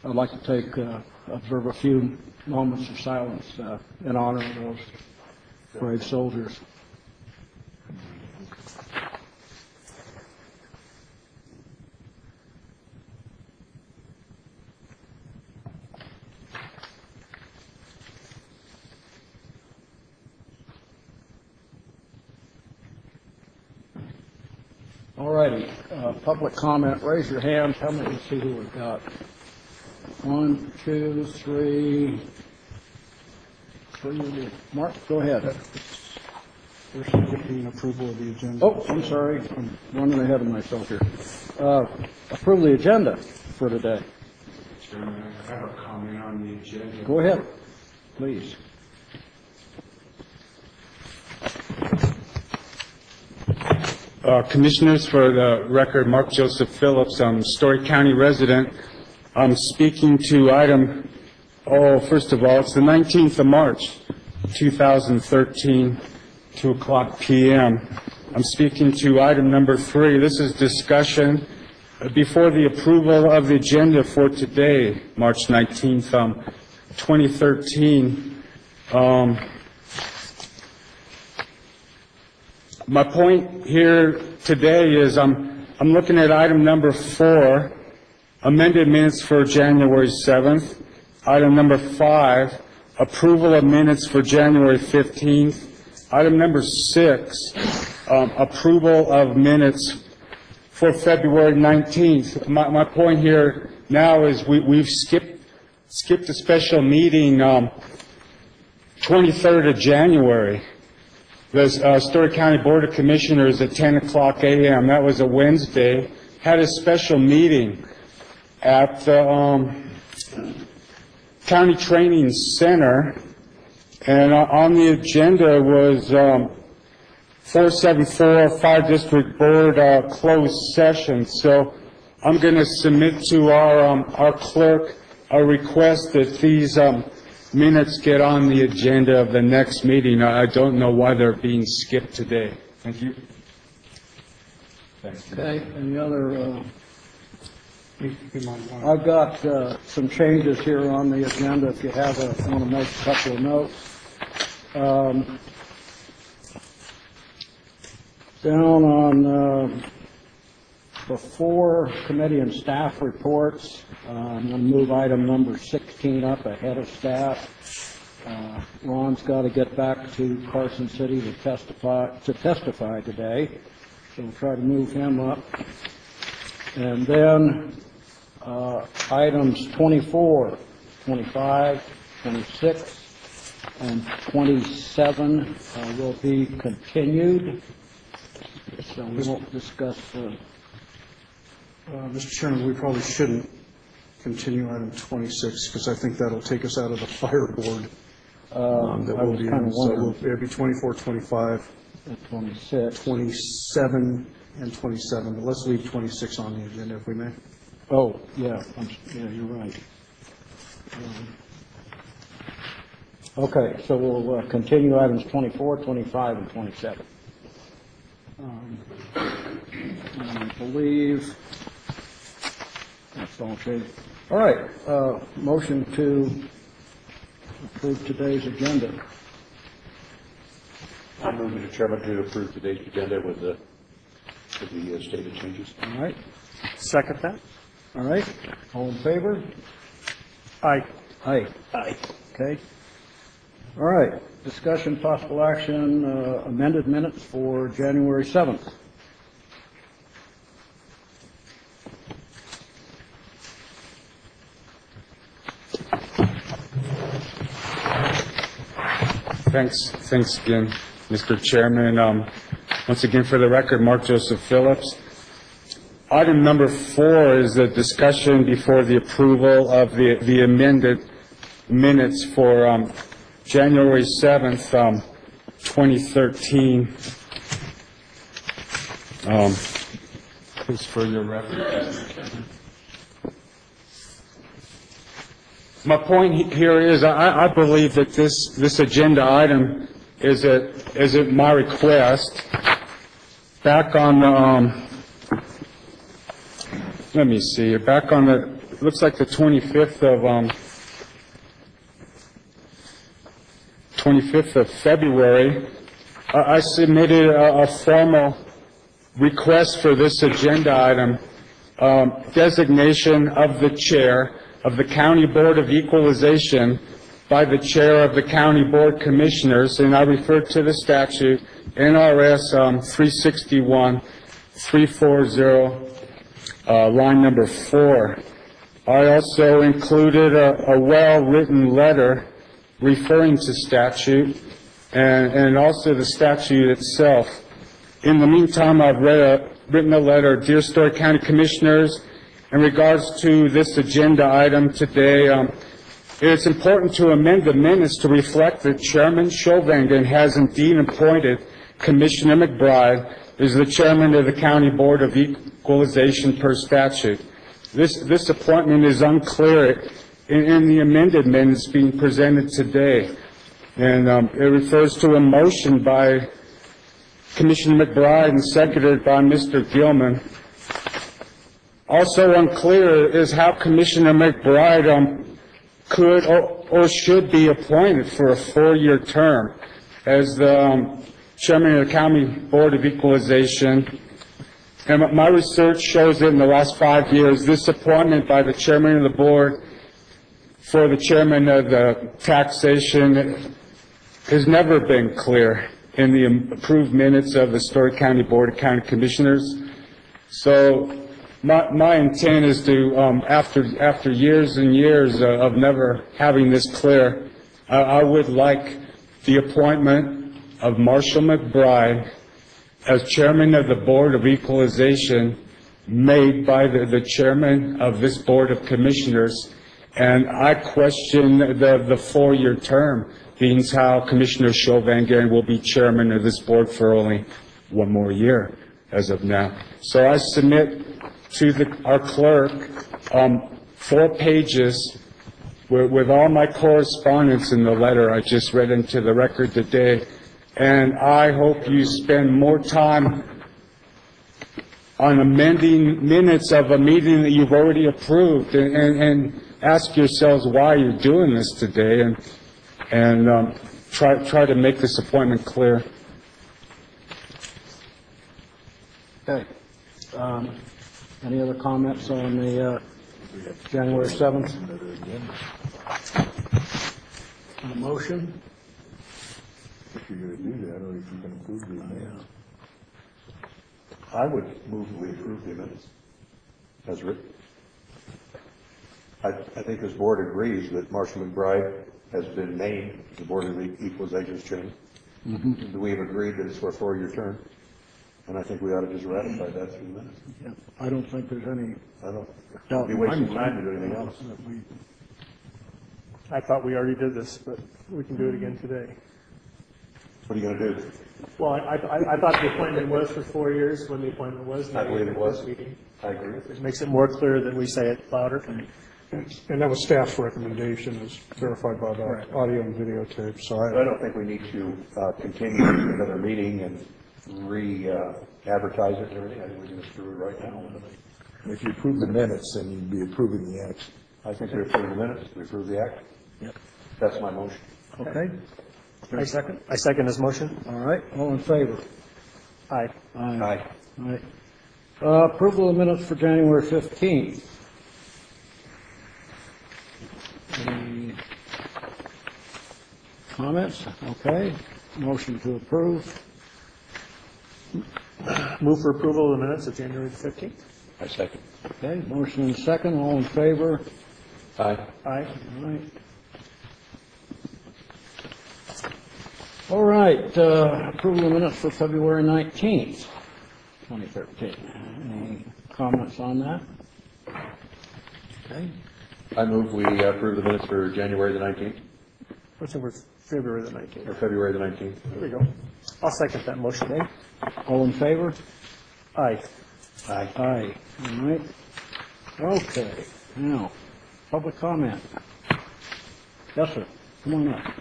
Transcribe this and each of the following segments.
I'd like to observe a few moments of silence in honor of those brave soldiers. All righty, public comment, raise your hands. How many? Let's see who we've got. 1, 2, 3. Mark, go ahead. There should be an approval of the agenda. Oh, I'm sorry. I'm running ahead of myself here. Approve the agenda for today. Chairman, I have a comment on the agenda. Go ahead, please. Commissioners, for the record, Mark Joseph Phillips, I'm a Story County resident. I'm speaking to item, first of all, it's the 19th of March, 2013, 2 o'clock p.m. I'm speaking to item number 3. This is discussion before the approval of the agenda for today, March 19th, 2013. My point here today is I'm looking at item number 4, amended minutes for January 7th. Item number 5, approval of minutes for January 15th. Item number 6, approval of minutes for February 19th. My point here now is we've skipped a special meeting 23rd of January. The Story County Board of Commissioners at 10 o'clock a.m. That was a Wednesday. Had a special meeting at the County Training Center, and on the agenda was 474 5 District Board closed session. So I'm going to submit to our clerk a request that these minutes get on the agenda of the next meeting. I don't know why they're being skipped today. Thank you. Thanks. Okay, any other? I've got some changes here on the agenda if you want to make a couple of notes. Down on before committee and staff reports, I'm going to move item number 16 up ahead of staff. Ron's got to get back to Carson City to testify today, so we'll try to move him up. And then items 24, 25, 26, and 27 will be continued, so we won't discuss. Mr. Chairman, we probably shouldn't continue item 26 because I think that'll take us out of the fire board. That I was kind of wondering. So it'll be 24, 25, 26. 27, and 27. But let's leave 26 on the agenda if we may. Oh, yeah, you're right. Okay, so we'll continue items 24, 25, and 27. I believe that's all changed. All right, motion to approve today's agenda. I move, Mr. Chairman, to approve today's agenda with the stated changes. All right. Second that. All right. All in favor? Aye. Aye. Aye. Okay. All right. Discussion, possible action, amended minutes for January 7th. Thanks again, Mr. Chairman. Once again, for the record, Mark Joseph Phillips. Item number 4 is a discussion before the approval of the amended minutes for January 7th, 2013. Please, for your reference. My point here is I believe that this agenda item is at my request. Back on the, let me see, back on the looks like the 25th of February, I submitted a formal request for this agenda item, designation of the chair of the County Board of Equalization by the chair of the County Board Commissioners, and I refer to the statute NRS 361-340, line number 4. I also included a well-written letter referring to statute and also the statute itself. In the meantime, I've written a letter, Dear Story County Commissioners, in regards to this agenda item today. It's important to amend the minutes to reflect that Chairman Chauvin has indeed appointed Commissioner McBride as the chairman of the County Board of Equalization per statute. This appointment is unclear in the amended minutes being presented today, and it refers to a motion by Commissioner McBride and seconded by Mr. Gilman. Also unclear is how Commissioner McBride could or should be appointed for a 4-year term as the chairman of the County Board of Equalization. And my research shows that in the last 5 years, this appointment by the chairman of the board for the chairman of the taxation has never been clear in the approved minutes of the Story County Board of County Commissioners. So my intent is to, after years and years of never having this clear, I would like the appointment of Marshall McBride as chairman of the Board of Equalization made by the chairman of this Board of Commissioners. And I question the 4-year term, being how Commissioner Chauvin will be chairman of this board for only 1 more year as of now. So I submit to our clerk 4 pages with all my correspondence in the letter I just read into the record today. And I hope you spend more time on amending minutes of a meeting that you've already approved, and ask yourselves why you're doing this today, and try to make this appointment clear. Okay. Any other comments on the January 7th? Motion? If you're going to do that, or if you're going to approve the amendments. I would move that we approve the amendments as written. I think this board agrees that Marshall McBride has been named the Board of Equalization's chairman. Mm-hmm. We have agreed that it's for a 4-year term, and I think we ought to just ratify that through the minutes. Yeah, I don't think there's any doubt. Be wasting time to do anything else. I thought we already did this, but we can do it again today. What are you going to do? Well, I thought the appointment was for 4 years when the appointment was I made believe at it was. this meeting. I agree. It makes it more clear that we say it louder. And that was staff's recommendation, as verified by the audio and videotape, so I don't think we need to continue another meeting and re-advertise it and everything. I think we can just do it right now. If you approve the minutes, then you'd be approving the act. I think we approve the minutes, we approve the act. Yep. That's my motion. Okay. I second his motion. All right. All in favor? Aye. Aye. All right. Approval of minutes for January 15th. Any comments? Okay. Motion to approve. Move for approval of the minutes of January 15th. I second. Okay. Motion and second. All in favor? Aye. Aye. All right. Approval of minutes for February 19th, 2013. Any comments on that? Okay. I move we approve the minutes for January the 19th, I think we're February the 19th. or February the 19th. There we go. I'll second that motion. Okay. All in favor? Aye. Aye. Aye. All right. Okay. Now, public comment. Yes, sir. Come on up.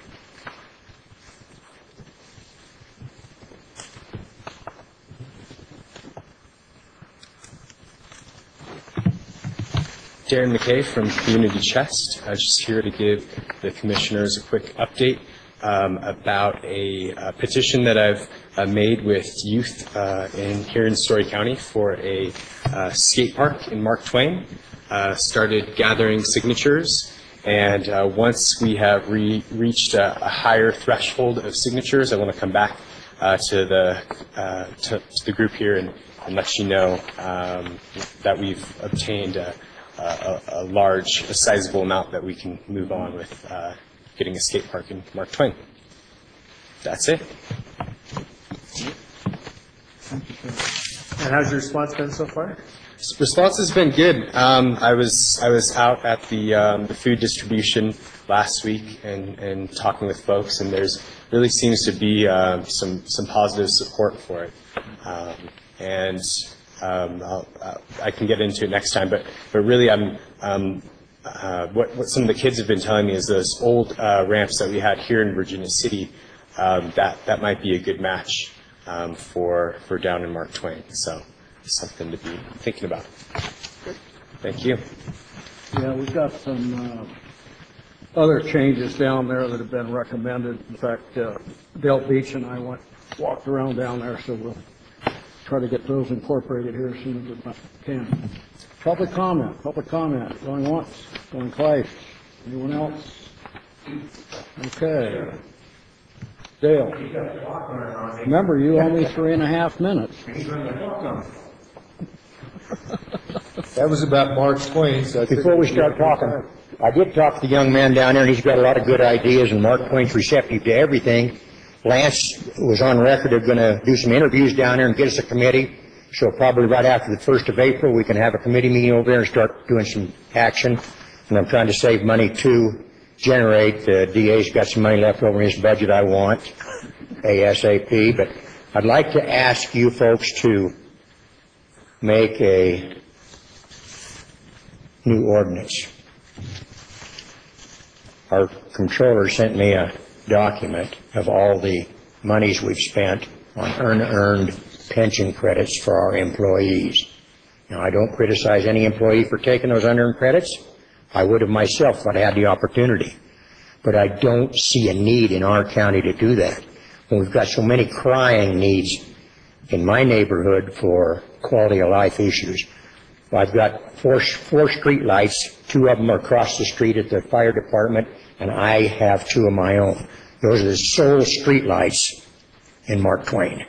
Darren McKay from Community Chest. I was just here to give the commissioners a quick update about a petition that I've made with youth here in Story County for a skate park in Mark Twain. Started gathering signatures, and once we have reached a higher threshold of signatures, I want to come back to the group here and let you know that we've obtained a sizable amount that we can move on with getting a skate park in Mark Twain. That's it. And how's your response been so far? Response has been good. I was out at the food distribution last week and talking with folks, and there's really seems to be some positive support for it. I can get into it next time, but really what some of the kids have been telling me is those old ramps that we had here in Virginia City, that might be a good match for down in Mark Twain. So something to be thinking about. Thank you. Yeah, we've got some other changes down there that have been recommended. In fact, Dale Beach and I walked around down there, so we'll try to get those incorporated here as soon as we can. Public comment, going once, going twice. Anyone else? Okay. Dale. Remember, you owe me 3.5 minutes. That was about Mark Twain, so I think... Before we start talking, I did talk to the young man down there, and he's got a lot of good ideas, and Mark Twain's receptive to everything. Lance was on record of going to do some interviews down there and get us a committee, so probably right after the 1st of April, we can have a committee meeting over there and start doing some action. And I'm trying to save money to generate. The DA's got some money left over in his budget I want, ASAP, but I'd like to ask you folks to make a new ordinance. Our controller sent me a document of all the monies we've spent on unearned pension credits for our employees. Now, I don't criticize any employee for taking those unearned credits. I would have myself if I had the opportunity. But I don't see a need in our county to do that. When we've got so many crying needs in my neighborhood for quality of life issues. I've got four street lights. 2 of them are across the street at the fire department, and I have 2 of my own. Those are the sole street lights in Mark Twain.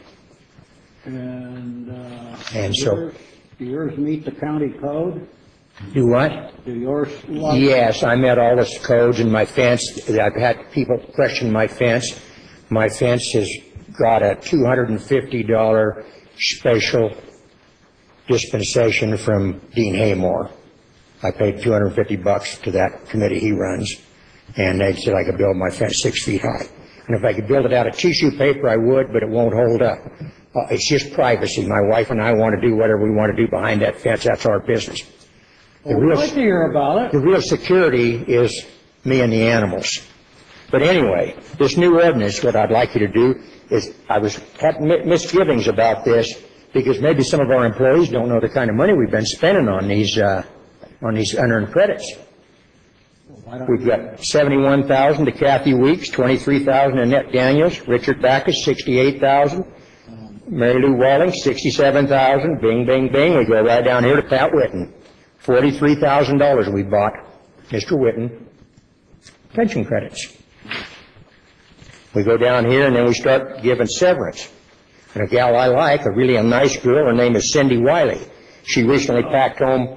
And so, do yours meet the county code? do what? Do yours? Yes, I met all the codes, and my fence, I've had people question my fence. My fence has got a $250 special dispensation from Dean Haymore. I paid $250 to that committee he runs, and they said I could build my fence 6 feet high. And if I could build it out of tissue paper, I would, but it won't hold up. It's just privacy. My wife and I want to do whatever we want to do behind that fence. That's our business. Well, we'd like to hear about it. The real security is me and the animals. But anyway, this new ordinance, what I'd like you to do is, I had misgivings about this, because maybe some of our employees don't know the kind of money we've been spending on these unearned credits. We've got $71,000 to Kathy Weeks, $23,000 to Annette Daniels, Richard Backus, $68,000, Mary Lou Walling, $67,000, bing, bing, bing. We go right down here to Pat Whitten, $43,000 we bought Mr. Whitten pension credits. We go down here and then we start giving severance. And a gal I like, a nice girl, her name is Cindy Wiley. She recently packed home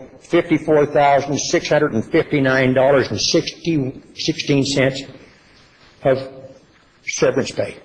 $54,659.16 of severance pay.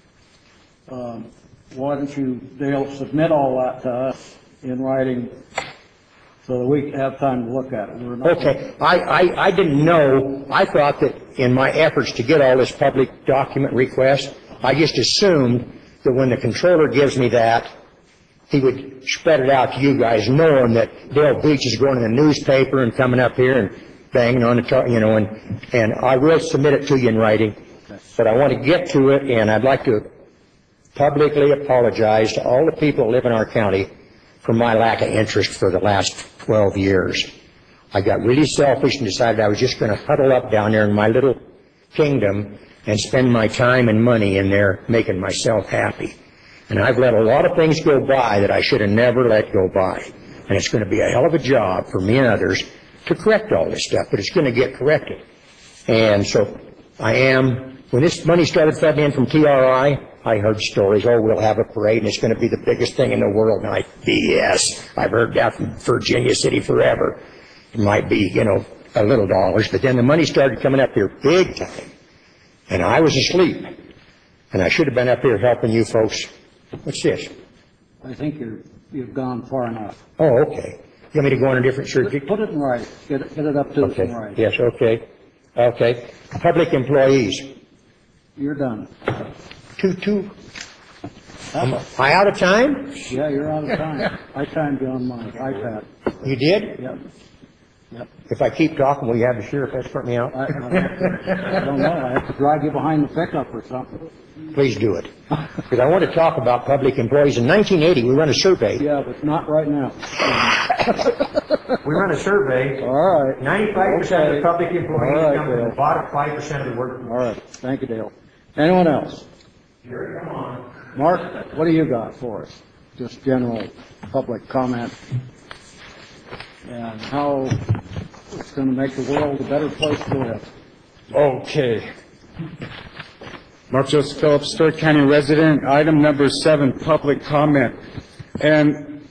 Why don't you, Dale, submit all that to us in writing so that we can have time to look at it? Okay. I didn't know. I thought that in my efforts to get all this public document request, I just assumed that when the controller gives me that, he would spread it out to you guys, knowing that Dale Beach is going in the newspaper and coming up here and banging on the and I will submit it to you in writing. But I want to get to it, and I'd like to publicly apologize to all the people that live in our county for my lack of interest for the last 12 years. I got really selfish and decided I was just going to huddle up down there in my little kingdom and spend my time and money in there making myself happy. And I've let a lot of things go by that I should have never let go by. And it's going to be a hell of a job for me and others to correct all this stuff, but it's going to get corrected. And so I am, when this money started flooding in from TRI, I heard stories, oh, we'll have a parade and it's going to be the biggest thing in the world. And BS. I've heard that from Virginia City forever. It might be, a little dollars, but then the money started coming up here big time. And I was asleep. And I should have been up here helping you folks. What's this? I think you've gone far enough. Oh, okay. You want me to go on a different circuit? Put it in writing. Get it up to Okay. in writing. Yes, okay. Okay. Public employees. You're done. Two. Am I out of time? Yeah, you're out of time. I timed you on my iPad. You did? Yep. If I keep talking, will you have the sheriff escort me out? I don't know. I have to drag you behind the pickup or something. Please do it. Because I want to talk about public employees. In 1980, we run a survey. Yeah, but not right now. We run a survey. All right. 95% of public employees All right, come from Dale. the bottom 5% of the workforce. All right. Thank you, Dale. Anyone else? Jerry, come on. Mark, what do you got for us? Just general public comment. And how it's going to make the world a better place to live. Okay. Mark Joseph Phillips, Story County resident. Item number 7, public comment. And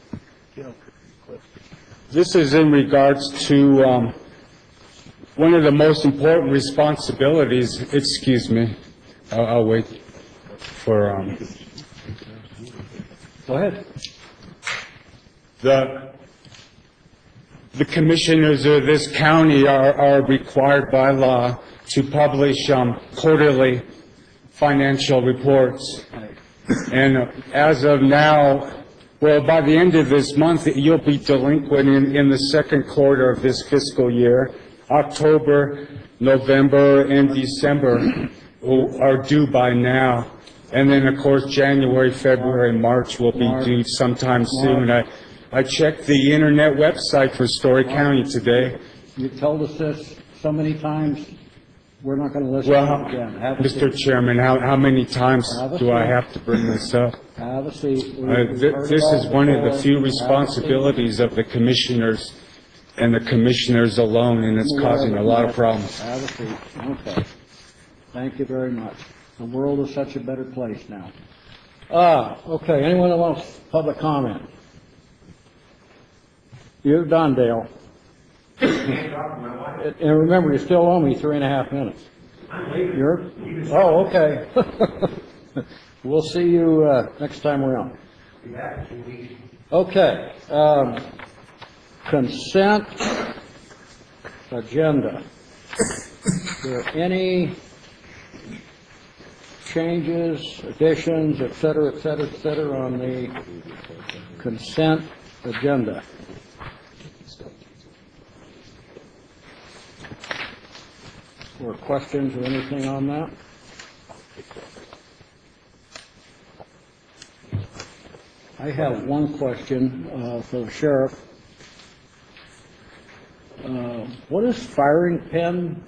this is in regards to one of the most important responsibilities. Excuse me. I'll wait for Go ahead. The commissioners of this county are required by law to publish quarterly financial reports. And as of now, well, by the end of this month, you'll be delinquent in the second quarter of this fiscal year. October, November, and December are due by now. And then, of course, January, February, March will be due sometime soon. I checked the internet website for Story County today. You told us this so many times, we're not going to listen Well, to it again. Have a Mr. seat. Chairman, how many times Have a do I seat. have to bring this up? Have a seat. We've heard This it is all one of the before. few Have a seat. responsibilities of the commissioners and the commissioners alone, and it's causing a lot of problems. Have a seat. Okay. Thank you very much. The world is such a better place now. Okay, anyone that wants public comment? You're done, Dale. And remember, you still owe me 3.5 minutes. You're, oh, okay. We'll see you next time around. Okay, consent agenda. Are there any changes, additions, et cetera, on the consent agenda? Or questions or anything on that? I have one question for the sheriff. What is firing pin?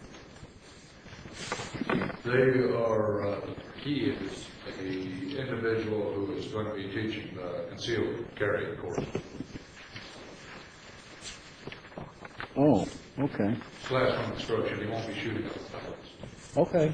They are, he is an individual who is going to be teaching concealed carry course. Oh, okay. Classroom instruction, he won't be shooting at the pilots. Okay.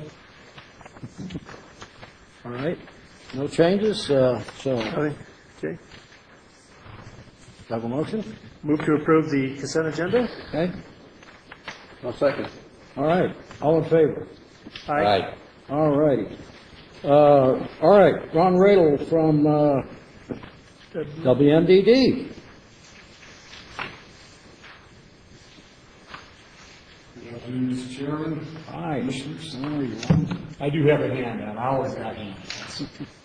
All right. No changes, so. Okay. Have a motion? Move to approve the consent agenda? Okay. I'll second. All right. All in favor? Aye. All righty. All right. Ron Radel from WMDD. Mr. Chairman, Hi. How are you, Ron? I do have a hand out. I always got hands.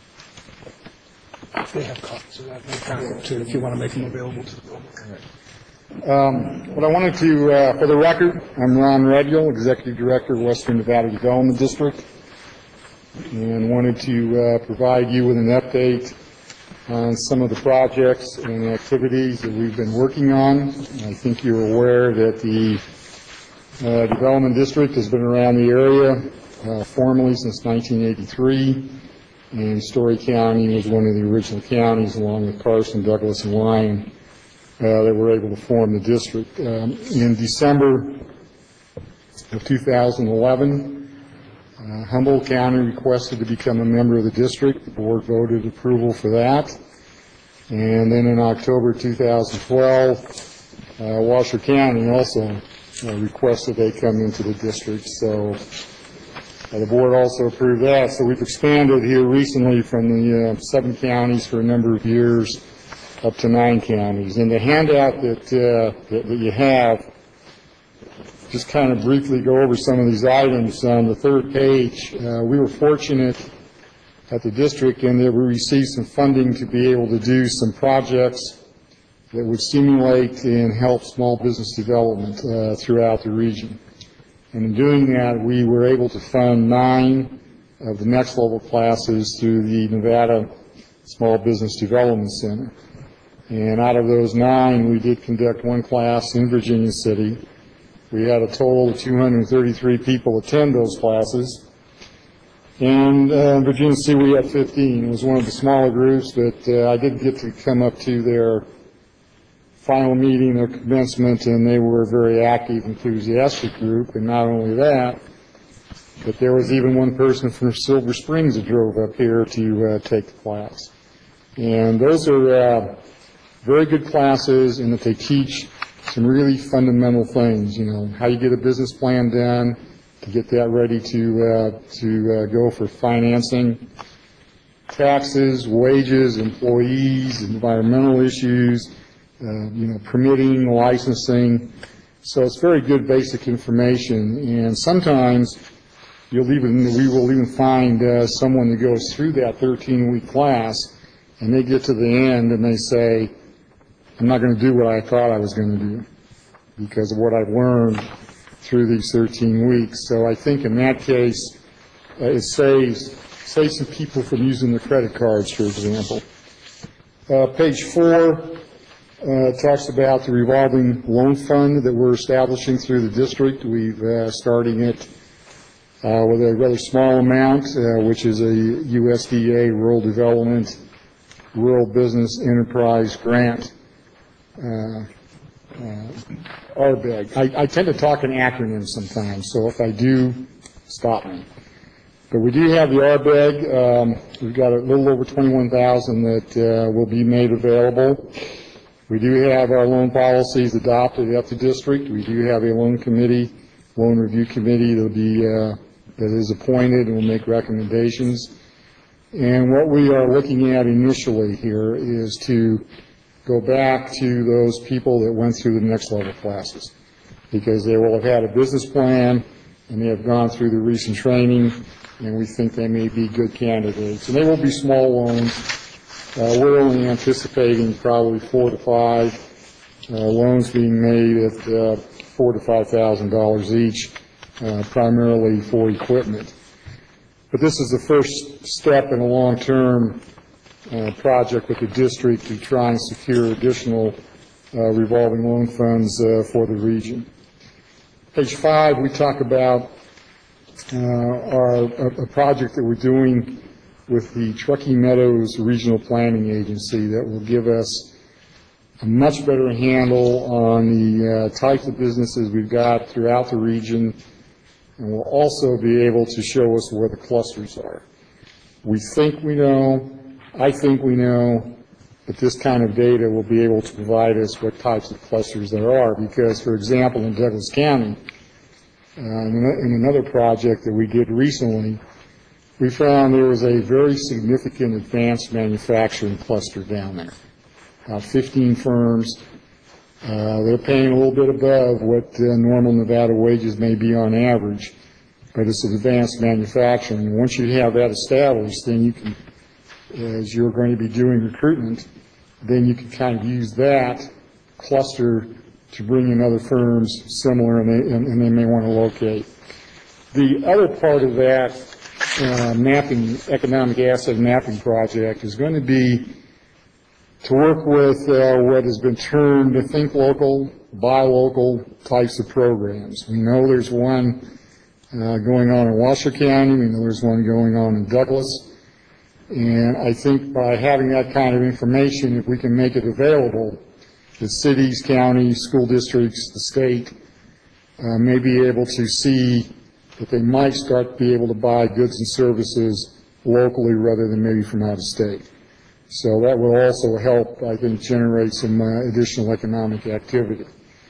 They have copies of that, too, if you want to make them available to the public. What I wanted to, for the record, I'm Ron Redgill, Executive Director of Western Nevada Development District, and wanted to provide you with an update on some of the projects and activities that we've been working on. I think you're aware that the Development District has been around the area formally since 1983, and Story County was one of the original counties, along with Carson, Douglas, and Lyon, that were able to form the district. In December of 2011, Humboldt County requested to become a member of the district. The board voted approval for that. And then in October 2012, Washoe County also requested they come into the district. So the board also approved that. So we've expanded here recently from the 7 counties for a number of years up to 9 counties. And the handout that you have, just kind of briefly go over some of these items. On the third page, we were fortunate at the district in that we received some funding to be able to do some projects that would stimulate and help small business development throughout the region. And in doing that, we were able to fund 9 of the next level classes through the Nevada Small Business Development Center. And out of those 9, we did conduct 1 class in Virginia City. We had a total of 233 people attend those classes. And in Virginia City, we had 15. It was one of the smaller groups, but I did get to come up to their final meeting, their commencement, and they were a very active, enthusiastic group. And not only that, but there was even one person from Silver Springs that drove up here to take the class. And those are very good classes in that they teach some really fundamental things, how you get a business plan done, to get that ready to go for financing, taxes, wages, employees, environmental issues, permitting, licensing. So it's very good basic information. And sometimes we will even find someone that goes through that 13-week class, and they get to the end and they say, I'm not going to do what I thought I was going to do because of what I've learned through these 13 weeks. So I think in that case, it saves some people from using their credit cards, for example. Page 4 talks about the revolving loan fund that we're establishing through the district. We've starting it with a rather small amount, which is a USDA Rural Development Rural Business Enterprise Grant. RBEG. I tend to talk in acronyms sometimes, so if I do, stop me. But we do have the RBEG. We've got a little over $21,000 that will be made available. We do have our loan policies adopted at the district. We do have a loan review committee that is appointed and will make recommendations. And what we are looking at initially here is to go back to those people that went through the next level classes, because they will have had a business plan and they have gone through the recent training, and we think they may be good candidates. And they will be small loans. We're only anticipating probably 4 to 5 loans being made at $4,000 to $5,000 each, primarily for equipment. But this is the first step in a long-term project with the district to try and secure additional revolving loan funds for the region. Page 5, we talk about a project that we're doing with the Truckee Meadows Regional Planning Agency that will give us a much better handle on the types of businesses we've got throughout the region, and will also be able to show us where the clusters are. We think we know, I think we know, but this kind of data will be able to provide us what types of clusters there are, because, for example, in Douglas County, in another project that we did recently, we found there was a very significant advanced manufacturing cluster down there. About 15 firms. They're paying a little bit above what normal Nevada wages may be on average, but it's an advanced manufacturing. Once you have that established, then you can, as you're going to be doing recruitment, then you can kind of use that cluster to bring in other firms similar, and they may want to locate. The other part of that mapping, economic asset mapping project is going to be to work with what has been termed think local, buy local types of programs. We know there's one going on in Washoe County. We know there's one going on in Douglas. And I think by having that kind of information, if we can make it available to cities, counties, school districts, the state, may be able to see that they might start to be able to buy goods and services locally rather than maybe from out of state. So that will also help, I think, generate some additional economic activity.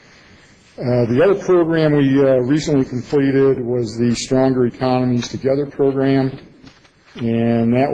The other program we recently completed was the Stronger Economies Together program, and that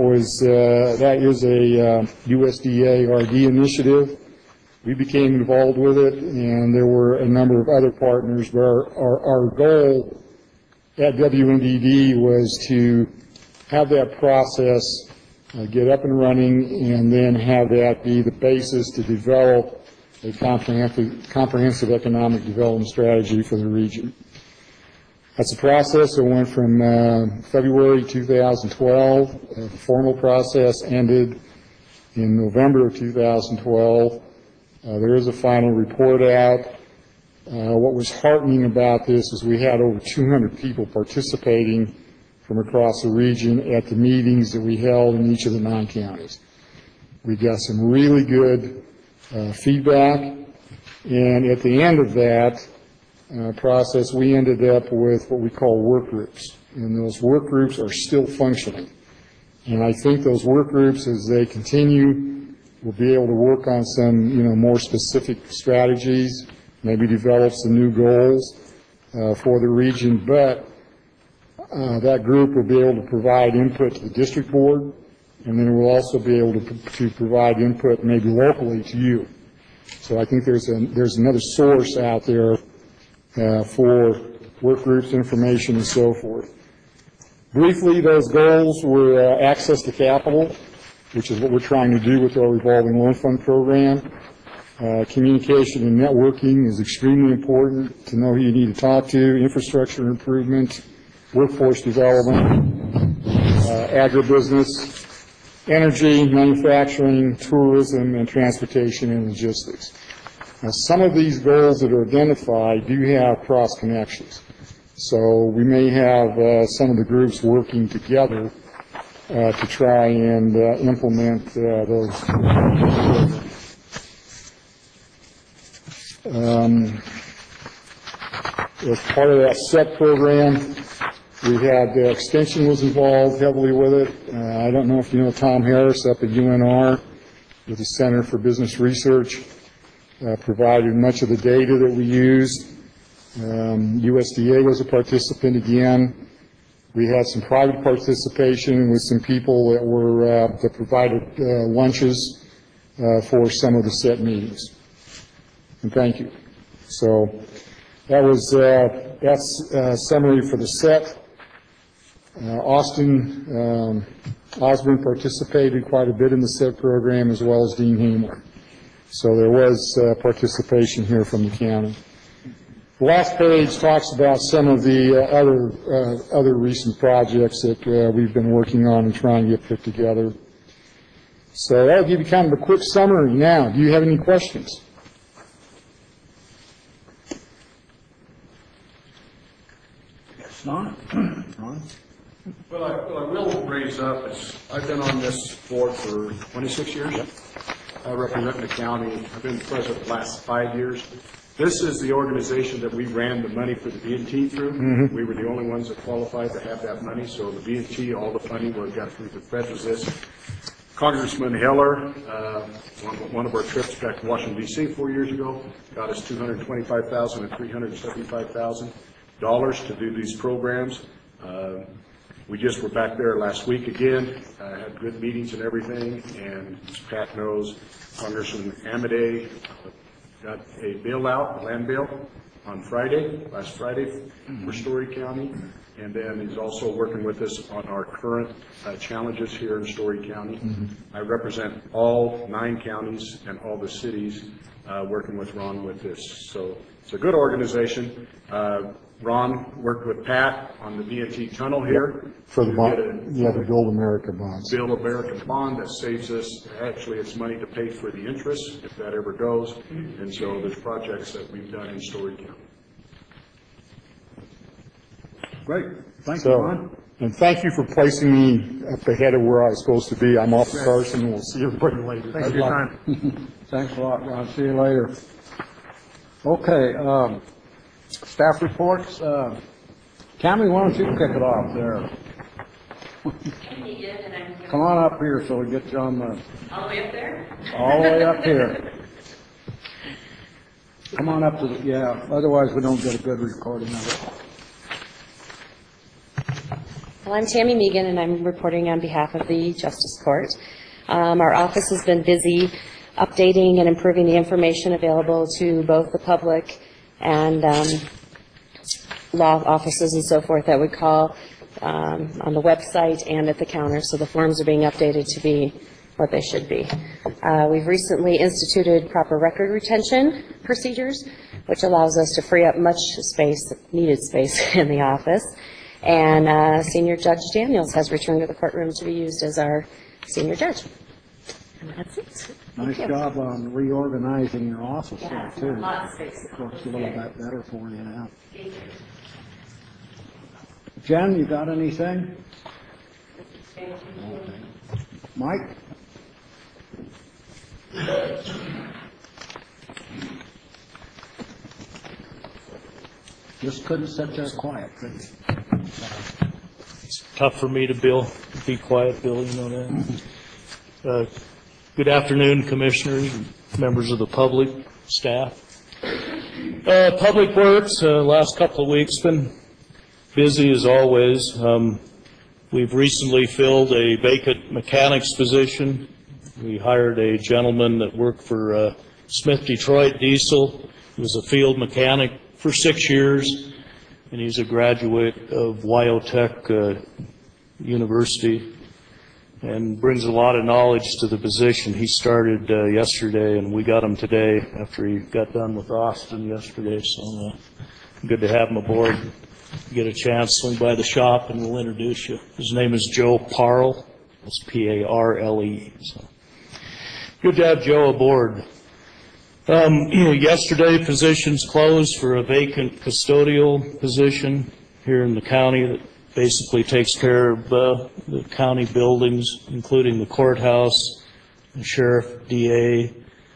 is a USDA RD initiative. We became involved with it, and there were a number of other partners. But our goal at WNDD was to have that process get up and running, and then have that be the basis to develop a comprehensive economic development strategy for the region. That's a process that went from February 2012. The formal process ended in November of 2012. There is a final report out. What was heartening about this is we had over 200 people participating from across the region at the meetings that we held in each of the 9 counties. We got some really good feedback, and at the end of that process, we ended up with what we call work groups, and those work groups are still functioning. And I think those work groups, as they continue, will be able to work on some, more specific strategies, maybe develop some new goals for the region, but that group will be able to provide input to the district board, and then it will also be able to provide input maybe locally to you. So I think there's another source out there for work groups, information, and so forth. Briefly, those goals were access to capital, which is what we're trying to do with our revolving loan fund program. Communication and networking is extremely important to know who you need to talk to, infrastructure improvement, workforce development, agribusiness, energy, manufacturing, tourism, and transportation and logistics. Now, some of these goals that are identified do have cross connections. So we may have some of the groups working together to try and implement those programs. As part of that SET program, we had Extension was involved heavily with it. I don't know if you know Tom Harris up at UNR with the Center for Business Research. Provided much of the data that we used. USDA was a participant again. We had some private participation with some people that were that provided lunches for some of the SET meetings. And thank you. So that was that's summary for the SET. Austin Osborne participated quite a bit in the SET program, as well as Dean Hamer. So there was participation here from the county. The last page talks about some of the other recent projects that we've been working on and trying to get put together. So that'll give you kind of a quick summary now. Do you have any questions? It's not. Ron? Well, I will raise up, I've been on this board for 26 years. Yep. Representing the county. I've been president the last 5 years. This is the organization that we ran the money for the B&T through. Mm-hmm. We were the only ones that qualified to have that money. So the B&T, all the funding we got through the Fed was this. Congressman Heller, one of our trips back to Washington, D.C. 4 years ago, got us $225,000 and $375,000 to do these programs. We just were back there last week again, had good meetings and everything, and as Pat knows, Congressman Amodei got a bill out, a land bill, on last Friday, for Story County, and then he's also working with us on our current challenges here in Story County. I represent all 9 counties and all the cities working with Ron with this. So it's a good organization. Ron worked with Pat on the B&T tunnel here. For the to bond, get a the Build America bonds. Build American bond that saves us, actually, it's money to pay for the interest, if that ever goes. And so there's projects that we've done in Story County. Great, thank you, So, Ron. and thank you for placing me up ahead of where I was supposed to be. I'm off to Carson, we'll see everybody later. Thanks for your time. Thanks a lot, Ron, see you later. Okay, staff reports, Tammy, why don't you kick it off there? Come on up here so we get you on the... All the way up there? All the way up here. Come on up to the, yeah, otherwise we don't get a good recording of it. Well, I'm Tammy Megan, and I'm reporting on behalf of the Justice Court. Our office has been busy updating and improving the information available to both the public and law offices and so forth that we call on the website and at the counter. So the forms are being updated to be what they should be. We've recently instituted proper record retention procedures, which allows us to free up much space, needed space in the office. And Senior Judge Daniels has returned to the courtroom to be used as our senior judge. And that's it. Nice job on reorganizing your office there, too. Lots of space. Looks a little bit better for you now. Jen, you got anything? Okay. Mike? Just couldn't sit there quiet, could you? It's tough for me to be quiet, Bill, you know that. Good afternoon, commissioners, members of the public, staff. Public Works, last couple of weeks been busy as always. We've recently filled a vacant mechanics position. We hired a gentleman that worked for Smith Detroit Diesel. He was a field mechanic for 6 years, and he's a graduate of Wyotech University and brings a lot of knowledge to the position. He started yesterday, and we got him today after he got done with Austin yesterday, so good to have him aboard. Get a chance, swing by the shop, and we'll introduce you. His name is Joe Parle. It's P-A-R-L-E. So good to have Joe aboard. Yesterday, positions closed for a vacant custodial position here in the county that basically takes care of the county buildings, including the courthouse, the sheriff, DA,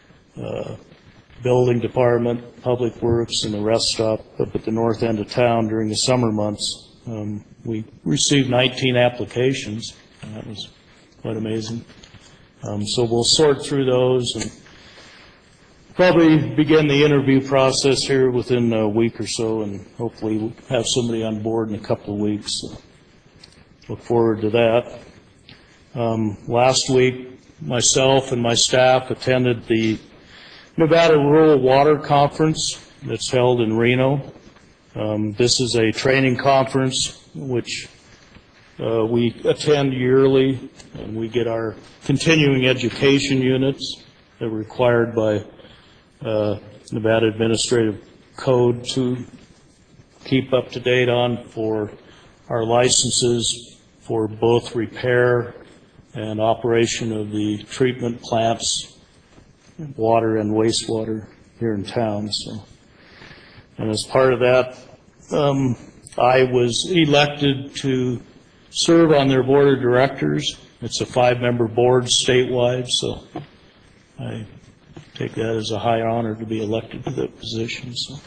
building department, public works, and the rest stop up at the north end of town during the summer months. We received 19 applications, and that was quite amazing. So we'll sort through those and probably begin the interview process here within a week or so, and hopefully we'll have somebody on board in a couple of weeks. So look forward to that. Last week, myself and my staff attended the Nevada Rural Water Conference that's held in Reno. This is a training conference which we attend yearly, and we get our continuing education units that are required by Nevada Administrative Code to keep up to date on for our licenses for both repair and operation of the treatment plants, water and wastewater here in town. So, and as part of that, I was elected to serve on their board of directors. It's a 5-member board statewide, so I take that as a high honor to be elected to that position. So,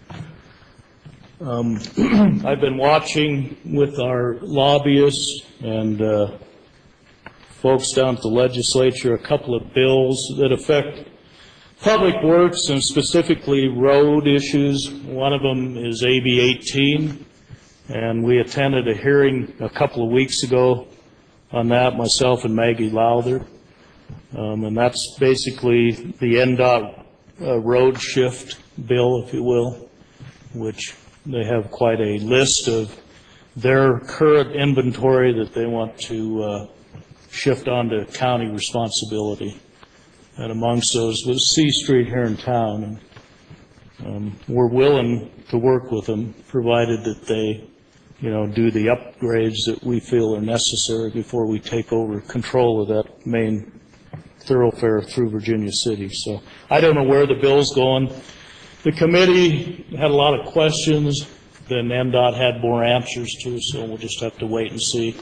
I've been watching with our lobbyists and folks down at the legislature a couple of bills that affect public works and specifically road issues. One of them is AB 18, and we attended a hearing a couple of weeks ago on that, myself and Maggie Lowther. And that's basically the NDOT road shift bill, if you will, which they have quite a list of their current inventory that they want to shift onto county responsibility. And amongst those was C Street here in town. We're willing to work with them, provided that they, do the upgrades that we feel are necessary before we take over control of that main thoroughfare through Virginia City. So I don't know where the bill's going. The committee had a lot of questions, then MDOT had more answers too, so we'll just have to wait and see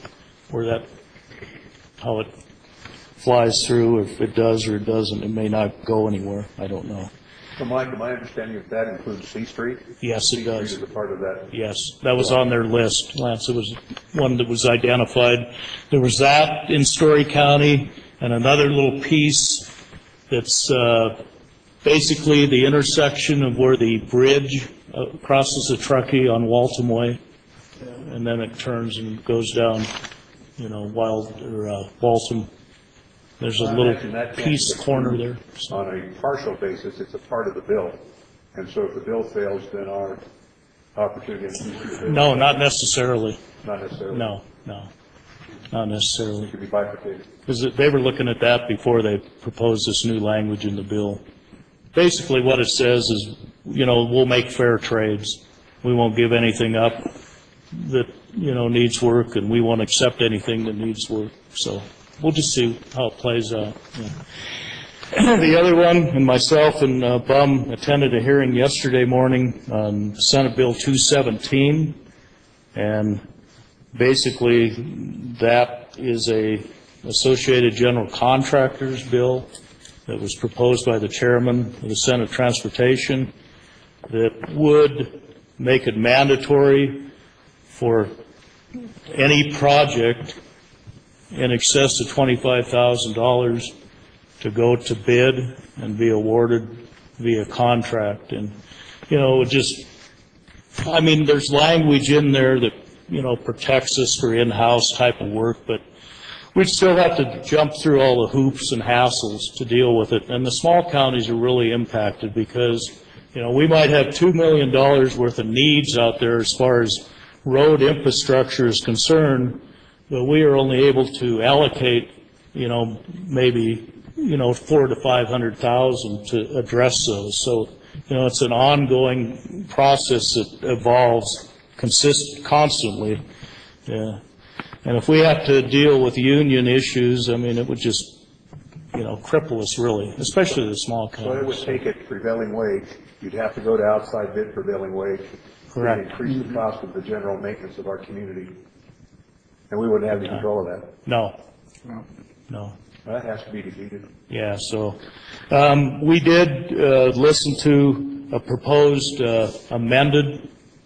how it flies through. If it does or it doesn't, it may not go anywhere. I don't know. So Mike, my understanding of that includes C Street? Yes, it does. C Street is a part of that? Yes, that was on their list, Lance. It was one that was identified. There was that in Story County, and another little piece that's basically the intersection of where the bridge crosses the Truckee on Waltham Way, and then it turns and goes down, Waltham. There's a little piece corner there. On a partial basis, it's a part of the bill. And so if the bill fails, then our opportunity... No, not necessarily. Not necessarily? No, not necessarily. It could be bifurcated. Because they were looking at that before they proposed this new language in the bill. Basically what it says is, we'll make fair trades. We won't give anything up that, needs work, and we won't accept anything that needs work. So we'll just see how it plays out. Yeah. The other one, and myself and Bum attended a hearing yesterday morning on Senate Bill 217, and basically that is a Associated General Contractors bill that was proposed by the chairman of the Senate Transportation that would make it mandatory for any project in excess of $25,000 to go to bid and be awarded via contract. And, there's language in there that, protects us for in-house type of work, but we'd still have to jump through all the hoops and hassles to deal with it. And the small counties are really impacted because, we might have $2 million worth of needs out there as far as road infrastructure is concerned, but we are only able to allocate, maybe, $400,000 to $500,000 to address those. So, it's an ongoing process that evolves constantly. Yeah. And if we have to deal with union issues, it would just, cripple us really, especially the small counties. So it would take it prevailing wage. You'd have to go to outside bid prevailing wage. Correct. To increase the cost of the general maintenance of our community. And we wouldn't have any control of that. No. That has to be defeated. Yeah, so we did listen to a proposed amended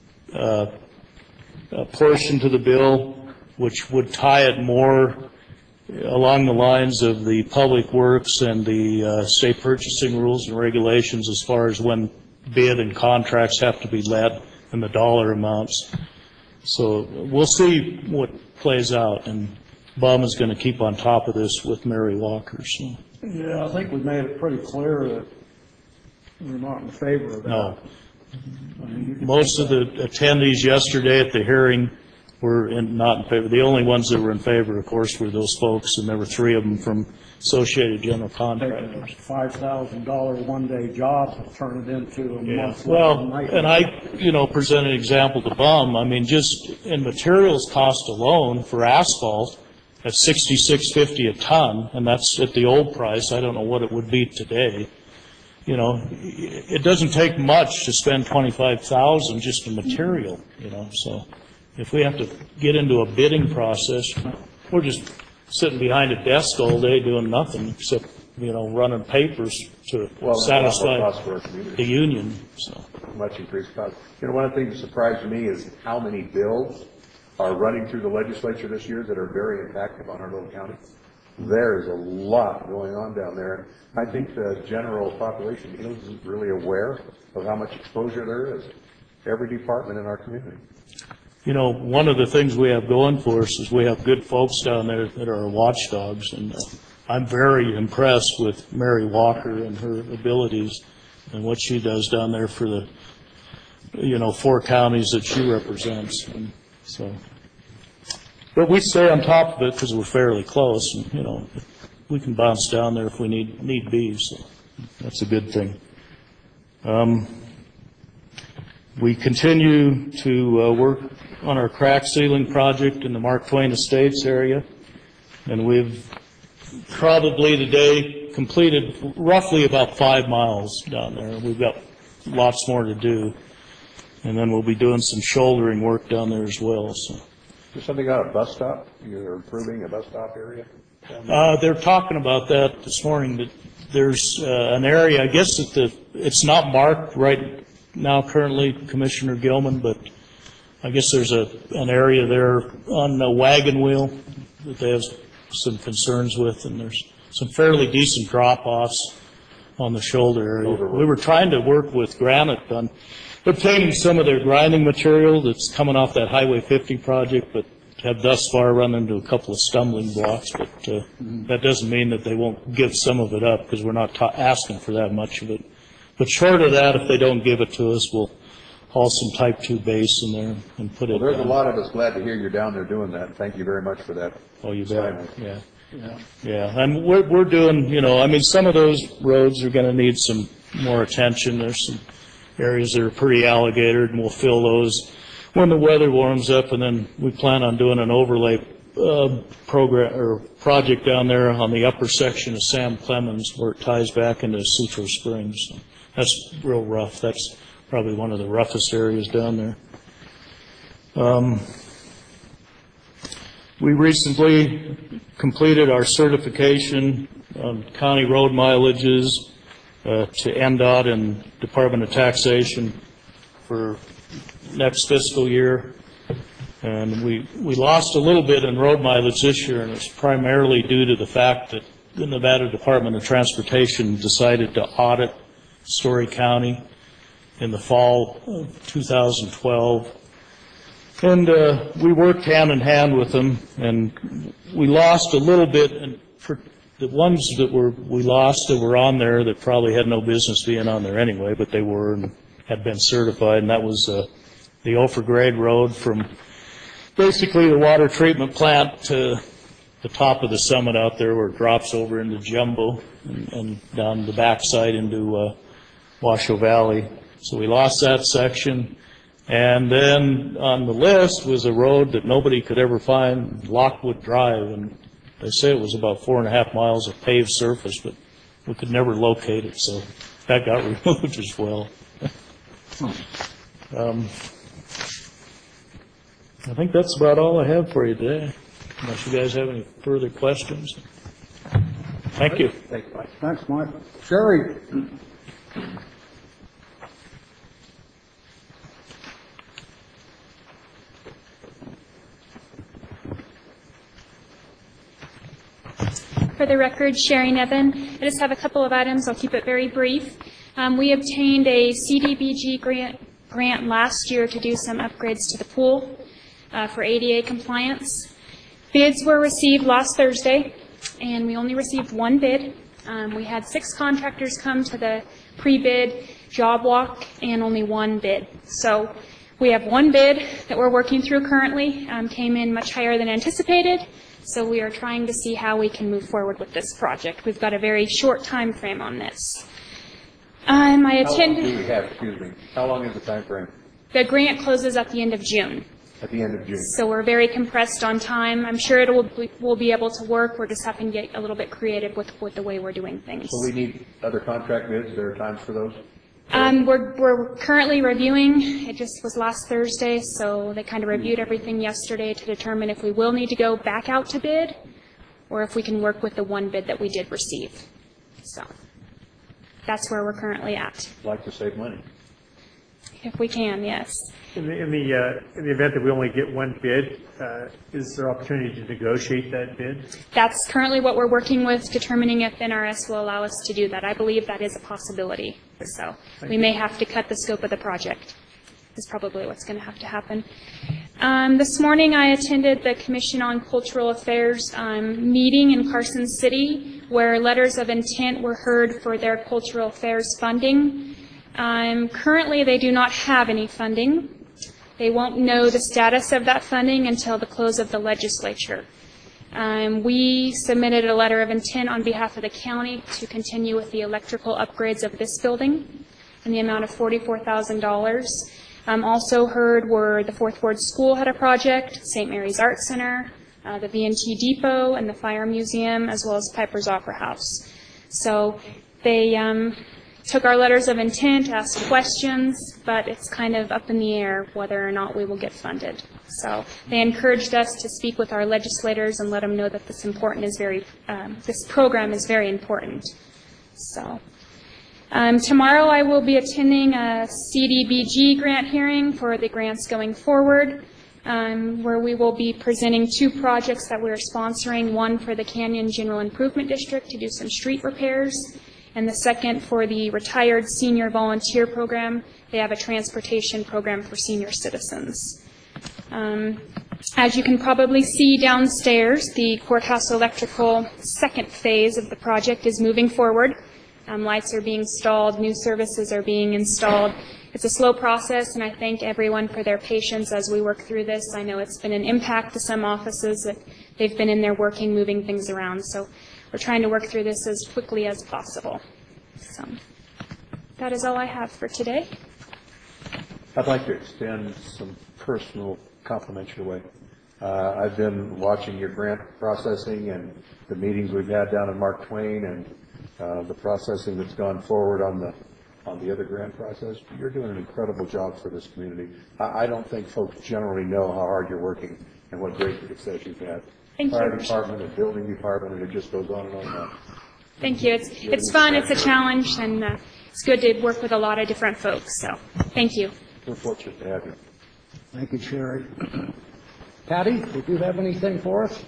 portion to the bill, which would tie it more along the lines of the Public Works and the state purchasing rules and regulations as far as when bid and contracts have to be let and the dollar amounts. So we'll see what plays out, and Bum is going to keep on top of this with Mary Walker. So. Yeah, I think we made it pretty clear that we're not in favor of that. No. Most of the attendees yesterday at the hearing were not in favor. The only ones that were in favor, of course, were those folks, and there were 3 of them from Associated General Contractors. $5,000 one-day job to turn it into a month. Well, and I, present an example to Bum. Just in materials cost alone for asphalt at $66.50 a ton, and that's at the old price. I don't know what it would be today. It doesn't take much to spend $25,000 just in material. So if we have to get into a bidding process, we're just sitting behind a desk all day doing nothing except, running papers to satisfy the union. So Much increased cost. One of the things that surprised me is how many bills are running through the legislature this year that are very impactful on our little county. There is a lot going on down there. I think the general population isn't really aware of how much exposure there is. Every department in our community. One of the things we have going for us is we have good folks down there that are watchdogs, and I'm very impressed with Mary Walker and her abilities and what she does down there for the, 4 counties that she represents. And so, but we stay on top of it because we're fairly close, and we can bounce down there if we need be. So that's a good thing. We continue to work on our crack sealing project in the Mark Twain Estates area, and we've probably today completed roughly about 5 miles down there. We've got lots more to do, and then we'll be doing some shouldering work down there as well. So. There's something about a bus stop? You're improving a bus stop area? They're talking about that this morning, but there's an area, I guess it's not marked right now currently, Commissioner Gilman, but I guess there's an area there on the wagon wheel that they have some concerns with, and there's some fairly decent drop-offs on the shoulder area. We were trying to work with Granite on obtaining some of their grinding material that's coming off that Highway 50 project, but have thus far run into a couple of stumbling blocks. But that doesn't mean that they won't give some of it up, because we're not asking for that much of it. But short of that, if they don't give it to us, we'll haul some Type 2 base in there and put it There's down. a lot of us glad to hear you're down there doing that. Thank you very much for that. Oh, you bet. Yeah, and we're doing, I mean, some of those roads are going to need some more attention. There's some areas that are pretty alligatored, and we'll fill those when the weather warms up, and then we plan on doing an overlay program or project down there on the upper section of Sam Clemens where it ties back into Sutro Springs. That's real rough. That's probably one of the roughest areas down there. We recently completed our certification on county road mileages to NDOT and Department of Taxation for next fiscal year. And we lost a little bit in road mileage this year, and it's primarily due to the fact that the Nevada Department of Transportation decided to audit Story County in the fall of 2012. And we worked hand in hand with them, and we lost a little bit. And for the ones that we lost that were on there that probably had no business being on there anyway, but they were and had been certified, and that was the Ophir Grade Road from basically the water treatment plant to the top of the summit out there where it drops over into Jumbo and down the backside into Washoe Valley. So we lost that section. And then on the list was a road that nobody could ever find, Lockwood Drive, and they say it was about 4.5 miles of paved surface, but we could never locate it, so that got removed as well. I think that's about all I have for you today, unless you guys have any further questions. Thank you. Thanks, Mike. Sherry? For the record, Sherry Nevin. I just have a couple of items. I'll keep it very brief. We obtained a CDBG grant last year to do some upgrades to the pool for ADA compliance. Bids were received last Thursday, and we only received one bid. We had 6 contractors come to the pre-bid job walk and only one bid. So we have one bid that we're working through currently, came in much higher than anticipated. So we are trying to see how we can move forward with this project. We've got a very short time frame on this. How long do we have, excuse me? How long is the time frame? The grant closes at the end of June. At the end of June. So we're very compressed on time. I'm sure we'll be able to work. We're just having to get a little bit creative with the way we're doing things. So we need other contract bids. There are times for those? We're currently reviewing. It just was last Thursday, so they kind of reviewed everything yesterday to determine if we will need to go back out to bid or if we can work with the one bid that we did receive. So that's where we're currently at. Like to save money. If we can, yes. In the event that we only get one bid, is there opportunity to negotiate that bid? That's currently what we're working with, determining if NRS will allow us to do that. I believe that is a possibility. So we may have to cut the scope of the project. Is probably what's going to have to happen. This morning I attended the Commission on Cultural Affairs meeting in Carson City, where letters of intent were heard for their cultural affairs funding. Currently they do not have any funding. They won't know the status of that funding until the close of the legislature. We submitted a letter of intent on behalf of the county to continue with the electrical upgrades of this building in the amount of $44,000. Also heard were the Fourth Ward School had a project, St. Mary's Art Center, the V&T Depot, and the Fire Museum, as well as Piper's Opera House. So they took our letters of intent, asked questions, but it's kind of up in the air whether or not we will get funded. So they encouraged us to speak with our legislators and let them know that this program is very important. So tomorrow I will be attending a CDBG grant hearing for the grants going forward, where we will be presenting 2 projects that we're sponsoring, one for the Canyon General Improvement District to do some street repairs, and the second for the Retired Senior Volunteer Program. They have a transportation program for senior citizens. As you can probably see downstairs, the courthouse electrical second phase of the project is moving forward. Lights are being installed, new services are being installed. It's a slow process, and I thank everyone for their patience as we work through this. I know it's been an impact to some offices that they've been in there working, moving things around. So we're trying to work through this as quickly as possible. So that is all I have for today. I'd like to extend some personal compliments your way. I've been watching your grant processing and the meetings we've had down in Mark Twain and the processing that's gone forward on the other grant process. You're doing an incredible job for this community. I don't think folks generally know how hard you're working and what great success you've had. Thank you. Fire department and building department, and it just goes on and on and on. Thank you. It's fun, it's a challenge, and it's good to work with a lot of different folks. So thank you. We're fortunate to have you. Thank you, Sherry. Patty, did you have anything for us?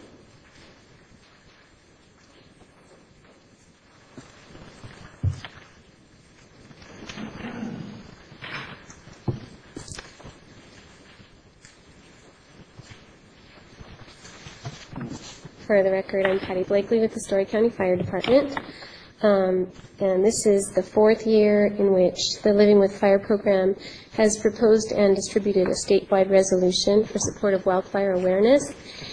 For the record, I'm Patty Blakely with the Story County Fire Department. And this is the 4th year in which the Living with Fire program has proposed and distributed a statewide resolution for support of wildfire awareness.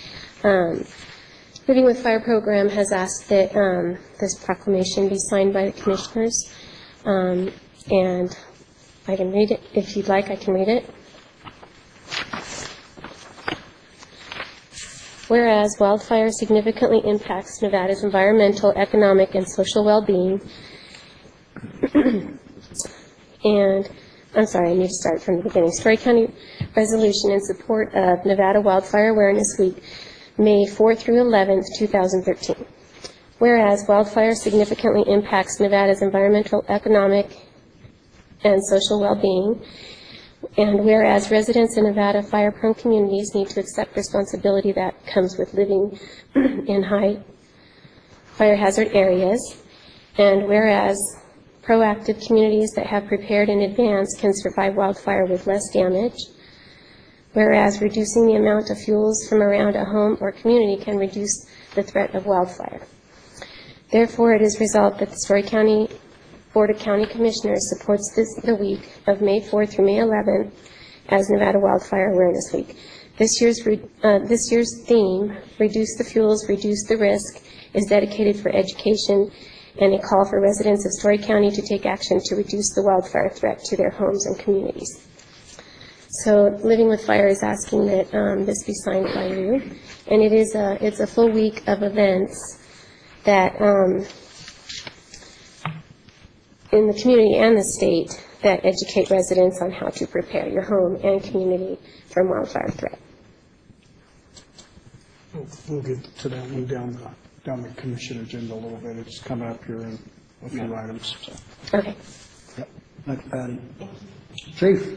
Living with Fire program has asked that this proclamation be signed by the commissioners. And I can read it. If you'd like, I can read it. Whereas wildfire significantly impacts Nevada's environmental, economic, and social well-being, and I'm sorry, I need to start from the beginning. Story County resolution in support of Nevada Wildfire Awareness Week, May 4 through 11th, 2013. Whereas wildfire significantly impacts Nevada's environmental, economic, and social well-being, and whereas residents in Nevada fire-prone communities need to accept responsibility that comes with living in high fire hazard areas, and whereas proactive communities that have prepared in advance can survive wildfire with less damage, whereas reducing the amount of fuels from around a home or community can reduce the threat of wildfire. Therefore, it is resolved that the Story County Board of County Commissioners supports the week of May 4 through May 11 as Nevada Wildfire Awareness Week. This year's theme, Reduce the Fuels, Reduce the Risk, is dedicated for education and a call for residents of Story County to take action to reduce the wildfire threat to their homes and communities. So Living with Fire is asking that this be signed by you, and it's a full week of events that in the community and the state that educate residents on how to prepare your home and community from wildfire threat. We'll get to that one down the commission agenda a little bit. It's coming up here in a few items. So. Okay. Yep. Thanks, Patty. Chief.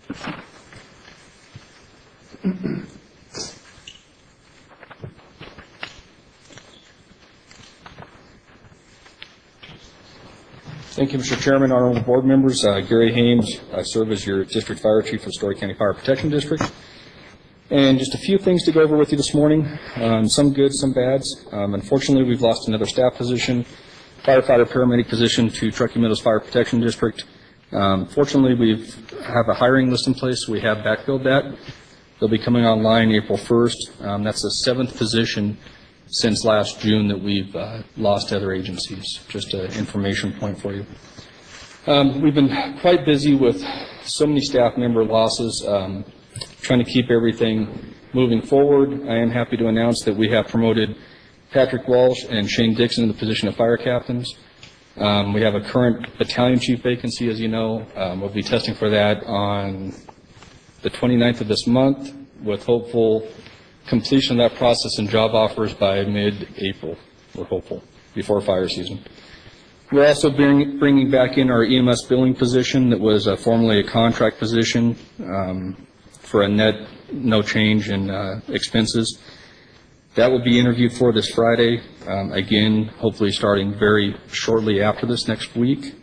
Thank you, Mr. Chairman, honorable board members. Gary Hames. I serve as your district fire chief for Story County Fire Protection District. And just a few things to go over with you this morning, some good, some bads. Unfortunately, we've lost another staff position, firefighter paramedic position to Truckee Meadows Fire Protection District. Fortunately, we have a hiring list in place, so we have backfilled that. They'll be coming online April 1st. That's the 7th position since last June that we've lost to other agencies. Just an information point for you. We've been quite busy with so many staff member losses, trying to keep everything moving forward. I am happy to announce that we have promoted Patrick Walsh and Shane Dixon to the position of fire captains. We have a current battalion chief vacancy, as you know. We'll be testing for that on the 29th of this month, with hopeful completion of that process and job offers by mid-April. We're hopeful, before fire season. We're also bringing back in our EMS billing position that was formerly a contract position for a net no change in expenses. That will be interviewed for this Friday, again, hopefully starting very shortly after this next week.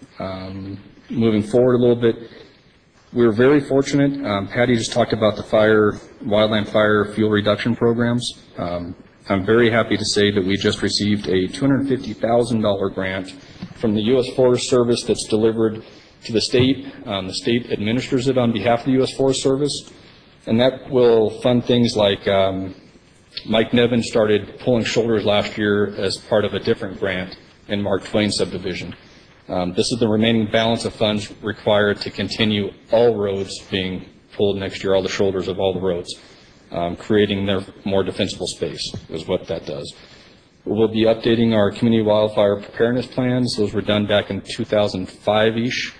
Moving forward a little bit, we were very fortunate. Patty just talked about the wildland fire fuel reduction programs. I'm very happy to say that we just received a $250,000 grant from the U.S. Forest Service that's delivered to the state. The state administers it on behalf of the U.S. Forest Service, and that will fund things like Mike Nevin started pulling shoulders last year as part of a different grant in Mark Twain subdivision. This is the remaining balance of funds required to continue all roads being pulled next year, all the shoulders of all the roads. Creating their more defensible space is what that does. We'll be updating our community wildfire preparedness plans. Those were done back in 2005-ish.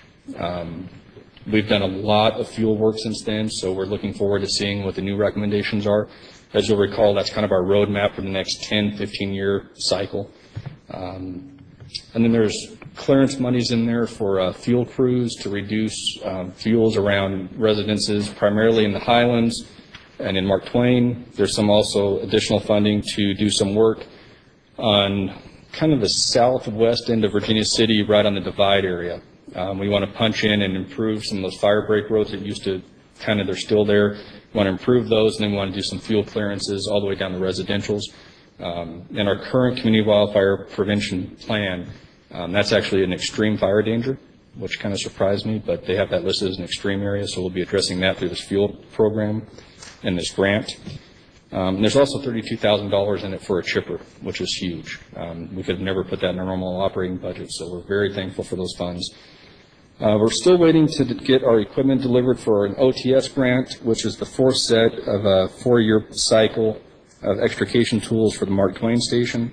We've done a lot of fuel work since then, so we're looking forward to seeing what the new recommendations are. As you'll recall, that's kind of our roadmap for the next 10, 15-year cycle. And then there's clearance monies in there for fuel crews to reduce fuels around residences, primarily in the Highlands and in Mark Twain. There's some also additional funding to do some work on kind of the southwest end of Virginia City, right on the Divide area. We want to punch in and improve some of those fire break roads that used to they're still there. We want to improve those, and then we want to do some fuel clearances all the way down the residentials. In our current community wildfire prevention plan, that's actually an extreme fire danger, which kind of surprised me, but they have that listed as an extreme area, so we'll be addressing that through this fuel program and this grant. There's also $32,000 in it for a chipper, which is huge. We could have never put that in our normal operating budget, so we're very thankful for those funds. We're still waiting to get our equipment delivered for an OTS grant, which is the fourth set of a 4-year cycle of extrication tools for the Mark Twain station.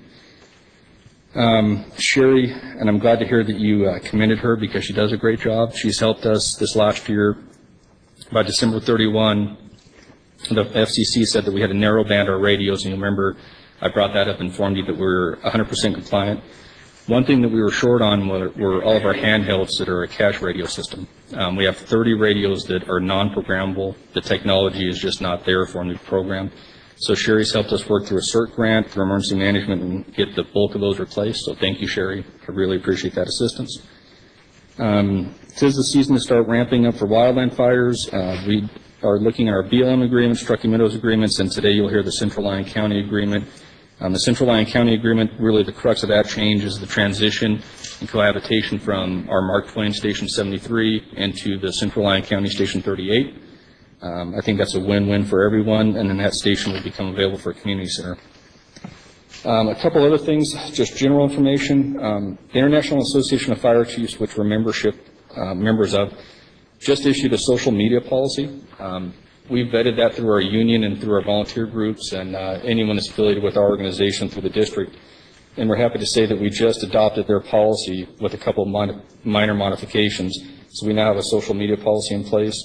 Sherry, and I'm glad to hear that you commended her because she does a great job. She's helped us this last year. By December 31, the FCC said that we had to narrow band our radios, and you remember I brought that up and informed you that we're 100% compliant. One thing that we were short on were all of our handhelds that are a cache radio system. We have 30 radios that are non-programmable. The technology is just not there for them to program. So Sherry's helped us work through a CERT grant through emergency management and get the bulk of those replaced. So thank you, Sherry. I really appreciate that assistance. Tis the season to start ramping up for wildland fires. We are looking at our BLM agreements, Truckee Meadows agreements, and today you'll hear the Central Lyon County agreement. The Central Lyon County agreement, really the crux of that change is the transition and cohabitation from our Mark Twain Station 73 into the Central Lyon County Station 38. I think that's a win-win for everyone, and then that station will become available for a community center. A couple other things, just general information. The International Association of Fire Chiefs, which we're members of, just issued a social media policy. We vetted that through our union and through our volunteer groups and anyone that's affiliated with our organization through the district. And we're happy to say that we just adopted their policy with a couple of minor modifications. So we now have a social media policy in place.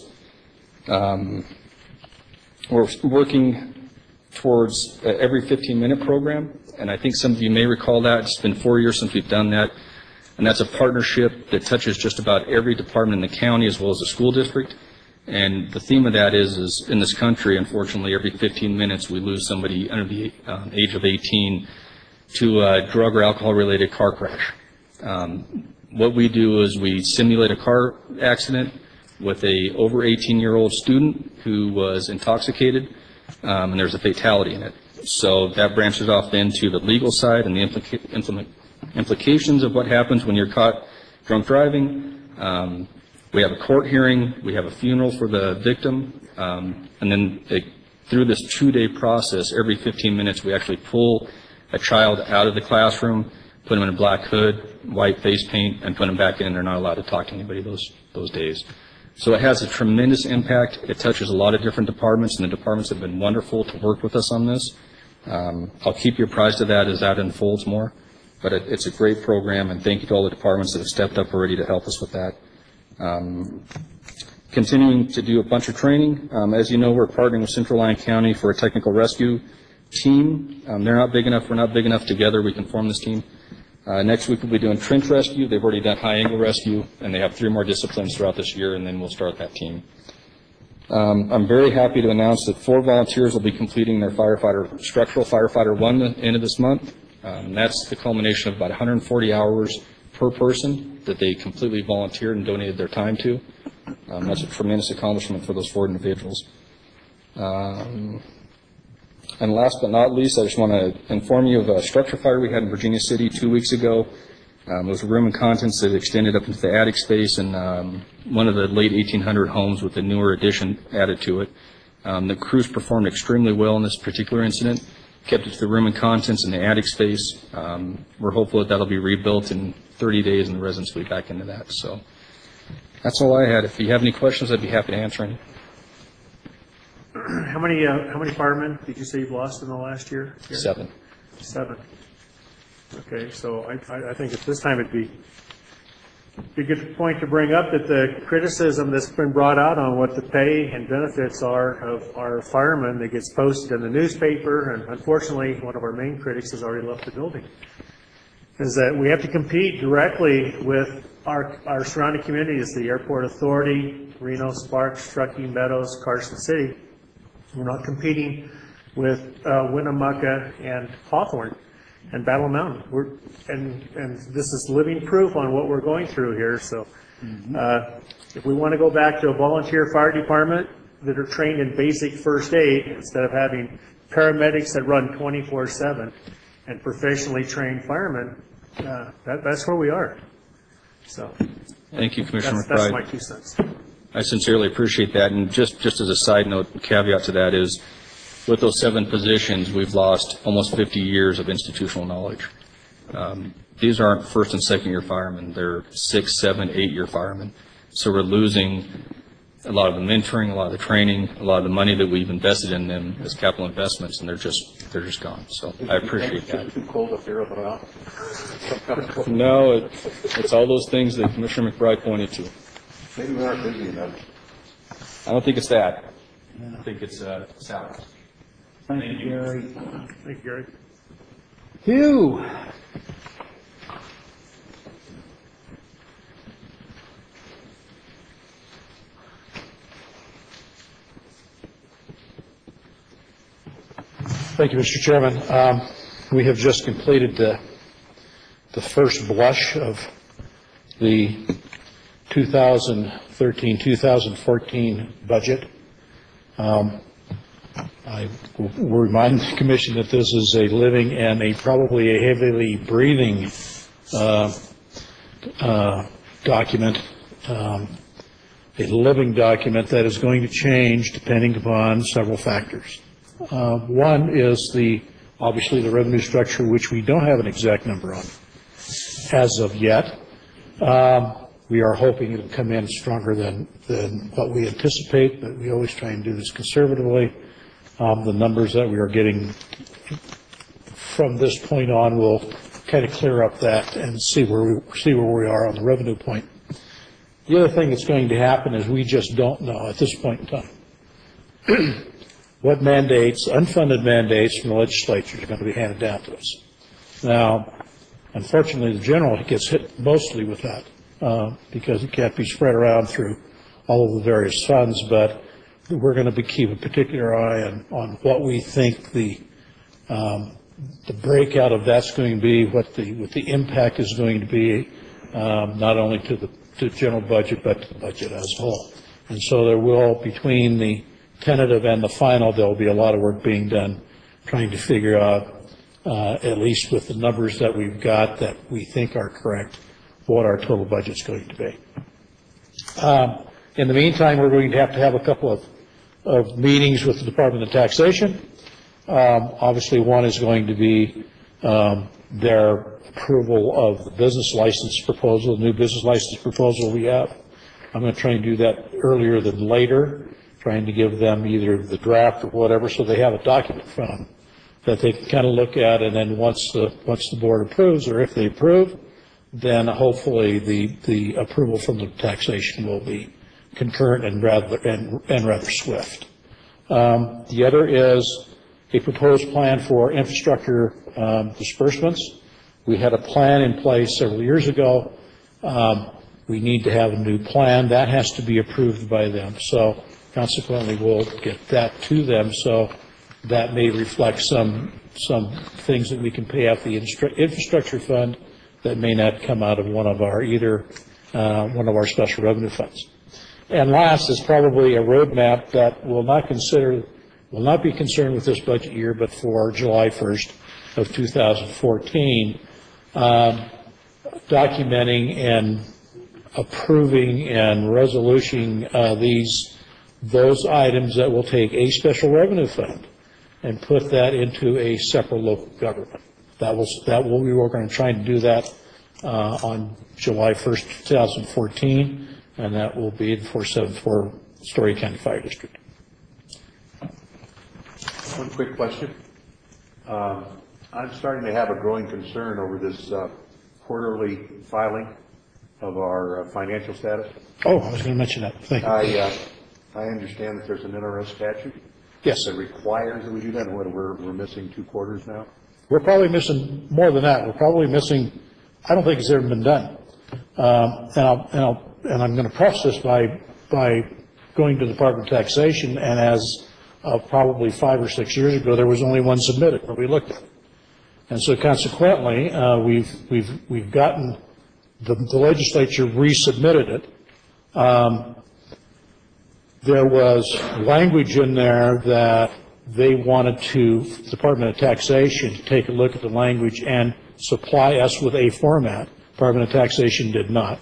We're working towards every 15-minute program, and I think some of you may recall that. It's been 4 years since we've done that, and that's a partnership that touches just about every department in the county as well as the school district. And the theme of that is in this country, unfortunately, every 15 minutes we lose somebody under the age of 18 to a drug or alcohol-related car crash. What we do is we simulate a car accident with a over 18-year-old student who was intoxicated, and there's a fatality in it. So that branches off then to the legal side and the implications of what happens when you're caught drunk driving. We have a court hearing, we have a funeral for the victim, and then through this 2-day process, every 15 minutes we actually pull a child out of the classroom. put them in a black hood, white face paint, and put them back in. They're not allowed to talk to anybody those days. So it has a tremendous impact. It touches a lot of different departments, and the departments have been wonderful to work with us on this. I'll keep you apprised of that as that unfolds more. But it's a great program, and thank you to all the departments that have stepped up already to help us with that. Continuing to do a bunch of training. As you know, we're partnering with Central Lyon County for a technical rescue team. They're not big enough. We're not big enough together. We can form this team. Next week we'll be doing trench rescue. They've already done high angle rescue, and they have 3 more disciplines throughout this year, and then we'll start that team. I'm very happy to announce that 4 volunteers will be completing their structural firefighter 1 at the end of this month. That's the culmination of about 140 hours per person that they completely volunteered and donated their time to. That's a tremendous accomplishment for those 4 individuals. And last but not least, I just want to inform you of a structure fire we had in Virginia City 2 weeks ago. It was a room and contents that extended up into the attic space in one of the late 1800 homes with a newer addition added to it. The crews performed extremely well in this particular incident, kept it to the room and contents in the attic space. We're hopeful that that'll be rebuilt in 30 days and the residents will be back into that. So that's all I had. If you have any questions, I'd be happy to answer any. How many firemen did you say you've lost in the last year? 7. 7. Okay, so I think at this time it'd be a good point to bring up that the criticism that's been brought out on what the pay and benefits are of our firemen that gets posted in the newspaper, and unfortunately one of our main critics has already left the building, is that we have to compete directly with our surrounding communities, the Airport Authority, Reno, Sparks, Truckee, Meadows, Carson City. We're not competing with Winnemucca and Hawthorne and Battle Mountain. And this is living proof on what we're going through here. So if we want to go back to a volunteer fire department that are trained in basic first aid instead of having paramedics that run 24/7 and professionally trained firemen, that's where we are. So thank you, Commissioner McBride. That's my 2 cents. I sincerely appreciate that. And just as a side note, caveat to that is, with those 7 positions, we've lost almost 50 years of institutional knowledge. These aren't first and second year firemen. They're 6, 7, 8-year firemen. So we're losing a lot of the mentoring, a lot of the training, a lot of the money that we've invested in them as capital investments, and they're just gone. So I appreciate that. Too cold up here about. No, it's all those things that Commissioner McBride pointed to. Maybe we aren't busy enough. I don't think it's that. I think it's salary. Thank you, Gary. Thank you, Gary. Hugh. Thank you, Mr. Chairman. We have just completed the first blush of the 2013-2014 budget. I will remind the Commission that this is a living and probably a heavily breathing document, a living document that is going to change depending upon several factors. One is obviously the revenue structure, which we don't have an exact number on as of yet. We are hoping it will come in stronger than what we anticipate, but we always try and do this conservatively. The numbers that we are getting from this point on will kind of clear up that and see where we are on the revenue point. The other thing that's going to happen is we just don't know at this point in time what mandates, unfunded mandates from the legislature are going to be handed down to us. Now, unfortunately, the general gets hit mostly with that because it can't be spread around through all of the various funds, but we're going to keep a particular eye on what we think the breakout of that's going to be, what the impact is going to be, not only to the general budget, but to the budget as a whole. And so there will, between the tentative and the final, there will be a lot of work being done trying to figure out, at least with the numbers that we've got that we think are correct, what our total budget's going to be. In the meantime, we're going to have a couple of meetings with the Department of Taxation. Obviously, one is going to be their approval of the business license proposal, the new business license proposal we have. I'm going to try and do that earlier than later, trying to give them either the draft or whatever, so they have a document from them that they can kind of look at, and then once the board approves, or if they approve, then hopefully the approval from the taxation will be concurrent and rather swift. The other is a proposed plan for infrastructure disbursements. We had a plan in place several years ago. We need to have a new plan. That has to be approved by them. So consequently, we'll get that to them. So that may reflect some things that we can pay out the infrastructure fund that may not come out of one of our special revenue funds. And last is probably a roadmap that will not be concerned with this budget year, but for July 1st of 2014, documenting and approving and resolution those items that will take a special revenue fund and put that into a separate local government. We were going to try and do that on July 1st, 2014, and that will be the 474 Story County Fire District. One quick question. I'm starting to have a growing concern over this quarterly filing of our financial status. Oh, I was going to mention that. Thank you. I understand that there's an NRS statute. Yes. That requires that we do that, and we're missing 2 quarters now. We're probably missing more than that. We're probably missing, I don't think it's ever been done. And I'm going to preface this by going to the Department of Taxation, and as probably 5 or 6 years ago, there was only one submitted when we looked at it. And so consequently, we've gotten, the legislature resubmitted it. There was language in there that they wanted the Department of Taxation to take a look at the language and supply us with a format. Department of Taxation did not.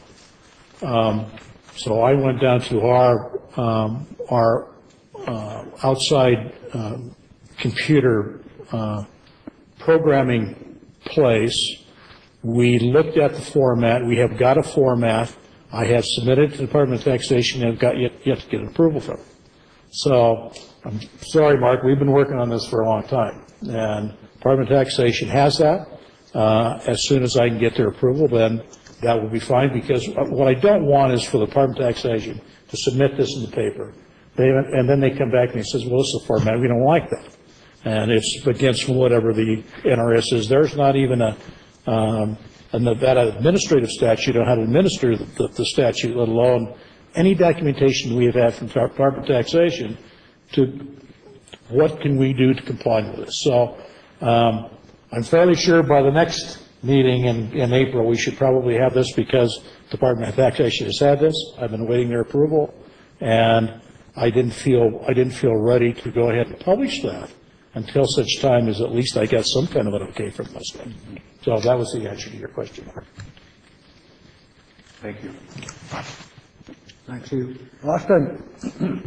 So I went down to our outside computer programming place. We looked at the format. We have got a format. I have submitted to the Department of Taxation and have got yet to get approval from it. So I'm sorry, Mark, we've been working on this for a long time. And Department of Taxation has that. As soon as I can get their approval, then that will be fine, because what I don't want is for the Department of Taxation to submit this in the paper. And then they come back and they says, well, this is the format. We don't like that. And it's against whatever the NRS is. There's not even a Nevada administrative statute on how to administer the statute, let alone any documentation we have had from the Department of Taxation to what can we do to comply with this. So I'm fairly sure by the next meeting in April, we should probably have this, because the Department of Taxation has had this. I've been awaiting their approval, and I didn't feel ready to go ahead and publish that until such time as at least I got some kind of an okay from my side. So that was the answer to your question, Mark. Thank you. Thank you. Austin.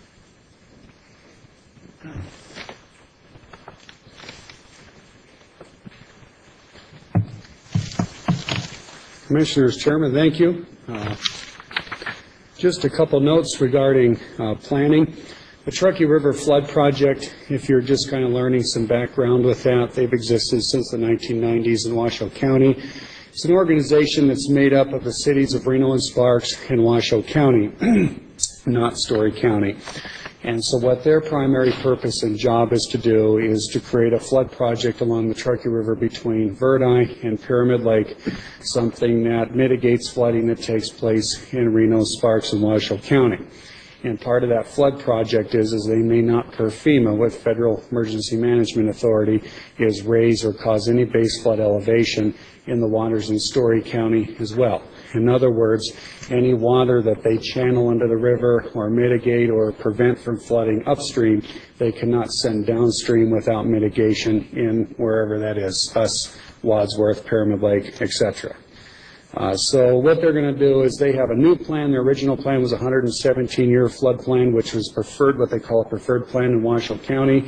Commissioners, Chairman, thank you. Just a couple notes regarding planning. The Truckee River Flood Project, if you're just kind of learning some background with that, they've existed since the 1990s in Washoe County. It's an organization that's made up of the cities of Reno and Sparks and Washoe County, not Story County. And so what their primary purpose and job is to do is to create a flood project along the Truckee River between Verdi and Pyramid Lake, something that mitigates flooding that takes place in Reno, Sparks, and Washoe County. And part of that flood project is they may not, per FEMA, with Federal Emergency Management Authority, is raise or cause any base flood elevation in the waters in Story County as well. In other words, any water that they channel into the river or mitigate or prevent from flooding upstream, they cannot send downstream without mitigation in wherever that is, us, Wadsworth, Pyramid Lake, etc. So what they're going to do is they have a new plan. Their original plan was a 117-year flood plan, which was preferred, what they call a preferred plan in Washoe County.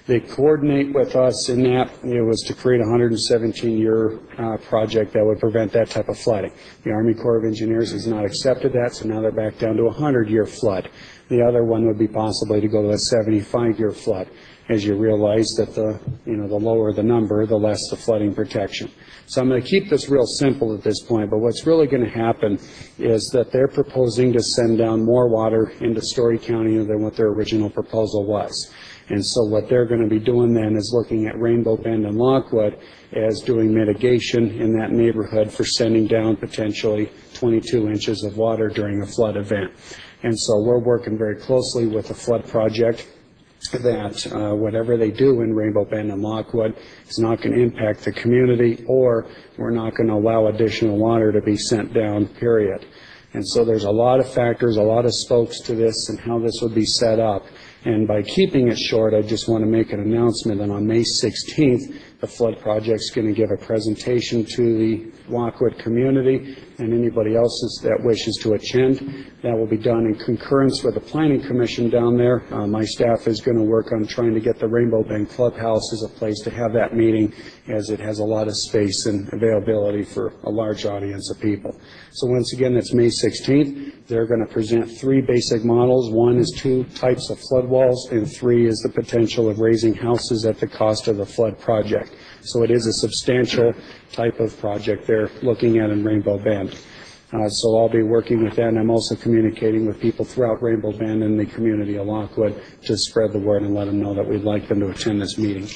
They coordinate with us in that it was to create a 117-year project that would prevent that type of flooding. The Army Corps of Engineers has not accepted that, so now they're back down to a 100-year flood. The other one would be possibly to go to a 75-year flood, as you realize that the lower the number, the less the flooding protection. So I'm going to keep this real simple at this point, but what's really going to happen is that they're proposing to send down more water into Story County than what their original proposal was. And so what they're going to be doing then is looking at Rainbow Bend and Lockwood as doing mitigation in that neighborhood for sending down potentially 22 inches of water during a flood event. And so we're working very closely with the flood project that whatever they do in Rainbow Bend and Lockwood is not going to impact the community, or we're not going to allow additional water to be sent down, period. And so there's a lot of factors, a lot of spokes to this and how this would be set up. And by keeping it short, I just want to make an announcement that on May 16th, the flood project's going to give a presentation to the Lockwood community and anybody else that wishes to attend. That will be done in concurrence with the Planning Commission down there. My staff is going to work on trying to get the Rainbow Bend Clubhouse as a place to have that meeting, as it has a lot of space and availability for a large audience of people. So once again, that's May 16th. They're going to present 3 basic models. 1 is 2 types of flood walls, and 3 is the potential of raising houses at the cost of the flood project. So it is a substantial type of project they're looking at in Rainbow Bend. So I'll be working with that, and I'm also communicating with people throughout Rainbow Bend and the community of Lockwood to spread the word and let them know that we'd like them to attend this meeting.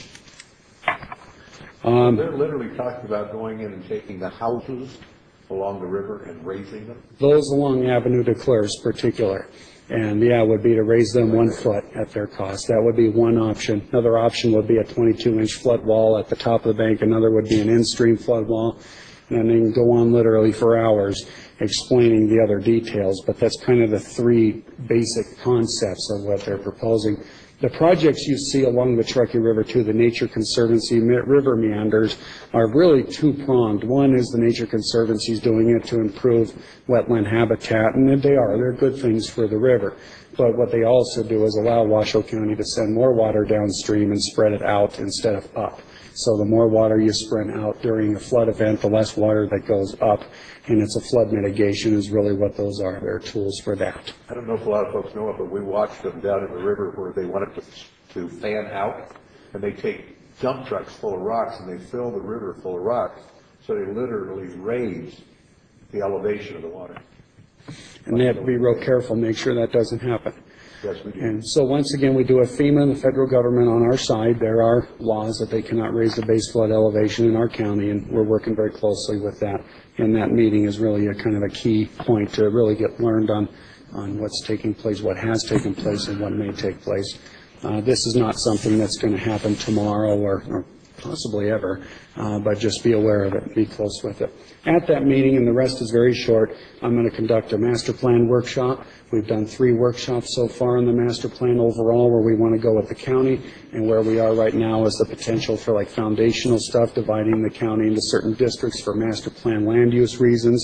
They're literally talking about going in and taking the houses along the river and raising them? Those along Avenue de Clares particular. And yeah, it would be to raise them 1 foot at their cost. That would be one option. Another option would be a 22-inch flood wall at the top of the bank. Another would be an in-stream flood wall. And then go on literally for hours explaining the other details. But that's kind of the 3 basic concepts of what they're proposing. The projects you see along the Truckee River, too, the Nature Conservancy river meanders, are really 2-pronged. One is the Nature Conservancy is doing it to improve wetland habitat, and they're good things for the river. But what they also do is allow Washoe County to send more water downstream and spread it out instead of up. So the more water you spread out during a flood event, the less water that goes up. And it's a flood mitigation is really what those are. They're tools for that. I don't know if a lot of folks know it, but we watched them down in the river where they wanted to fan out, and they take dump trucks full of rocks and they fill the river full of rocks. So they literally raise the elevation of the water. And they have to be real careful, make sure that doesn't happen. Yes, we do. And so once again, we do have FEMA and the federal government on our side. There are laws that they cannot raise the base flood elevation in our county, and we're working very closely with that. And that meeting is really a kind of a key point to really get learned on what's taking place, what has taken place, and what may take place. This is not something that's going to happen tomorrow or possibly ever, but just be aware of it, be close with it. At that meeting, and the rest is very short, I'm going to conduct a master plan workshop. We've done 3 workshops so far in the master plan overall where we want to go with the county, and where we are right now is the potential for like foundational stuff, dividing the county into certain districts for master plan land use reasons,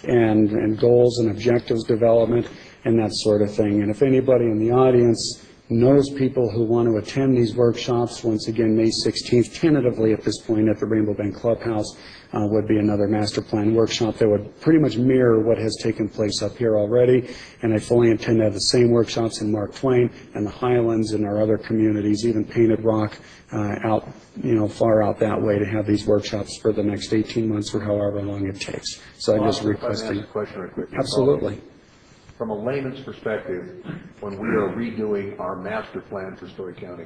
and goals and objectives development, and that sort of thing. And if anybody in the audience knows people who want to attend these workshops, once again, May 16th, tentatively at this point at the Rainbow Bend Clubhouse, would be another master plan workshop that would pretty much mirror what has taken place up here already. And I fully intend to have the same workshops in Mark Twain and the Highlands and our other communities, even Painted Rock, out, far out that way, to have these workshops for the next 18 months or however long it takes. So I'm just requesting. Ask a question real quick. Absolutely. From a layman's perspective, when we are redoing our master plan for Story County,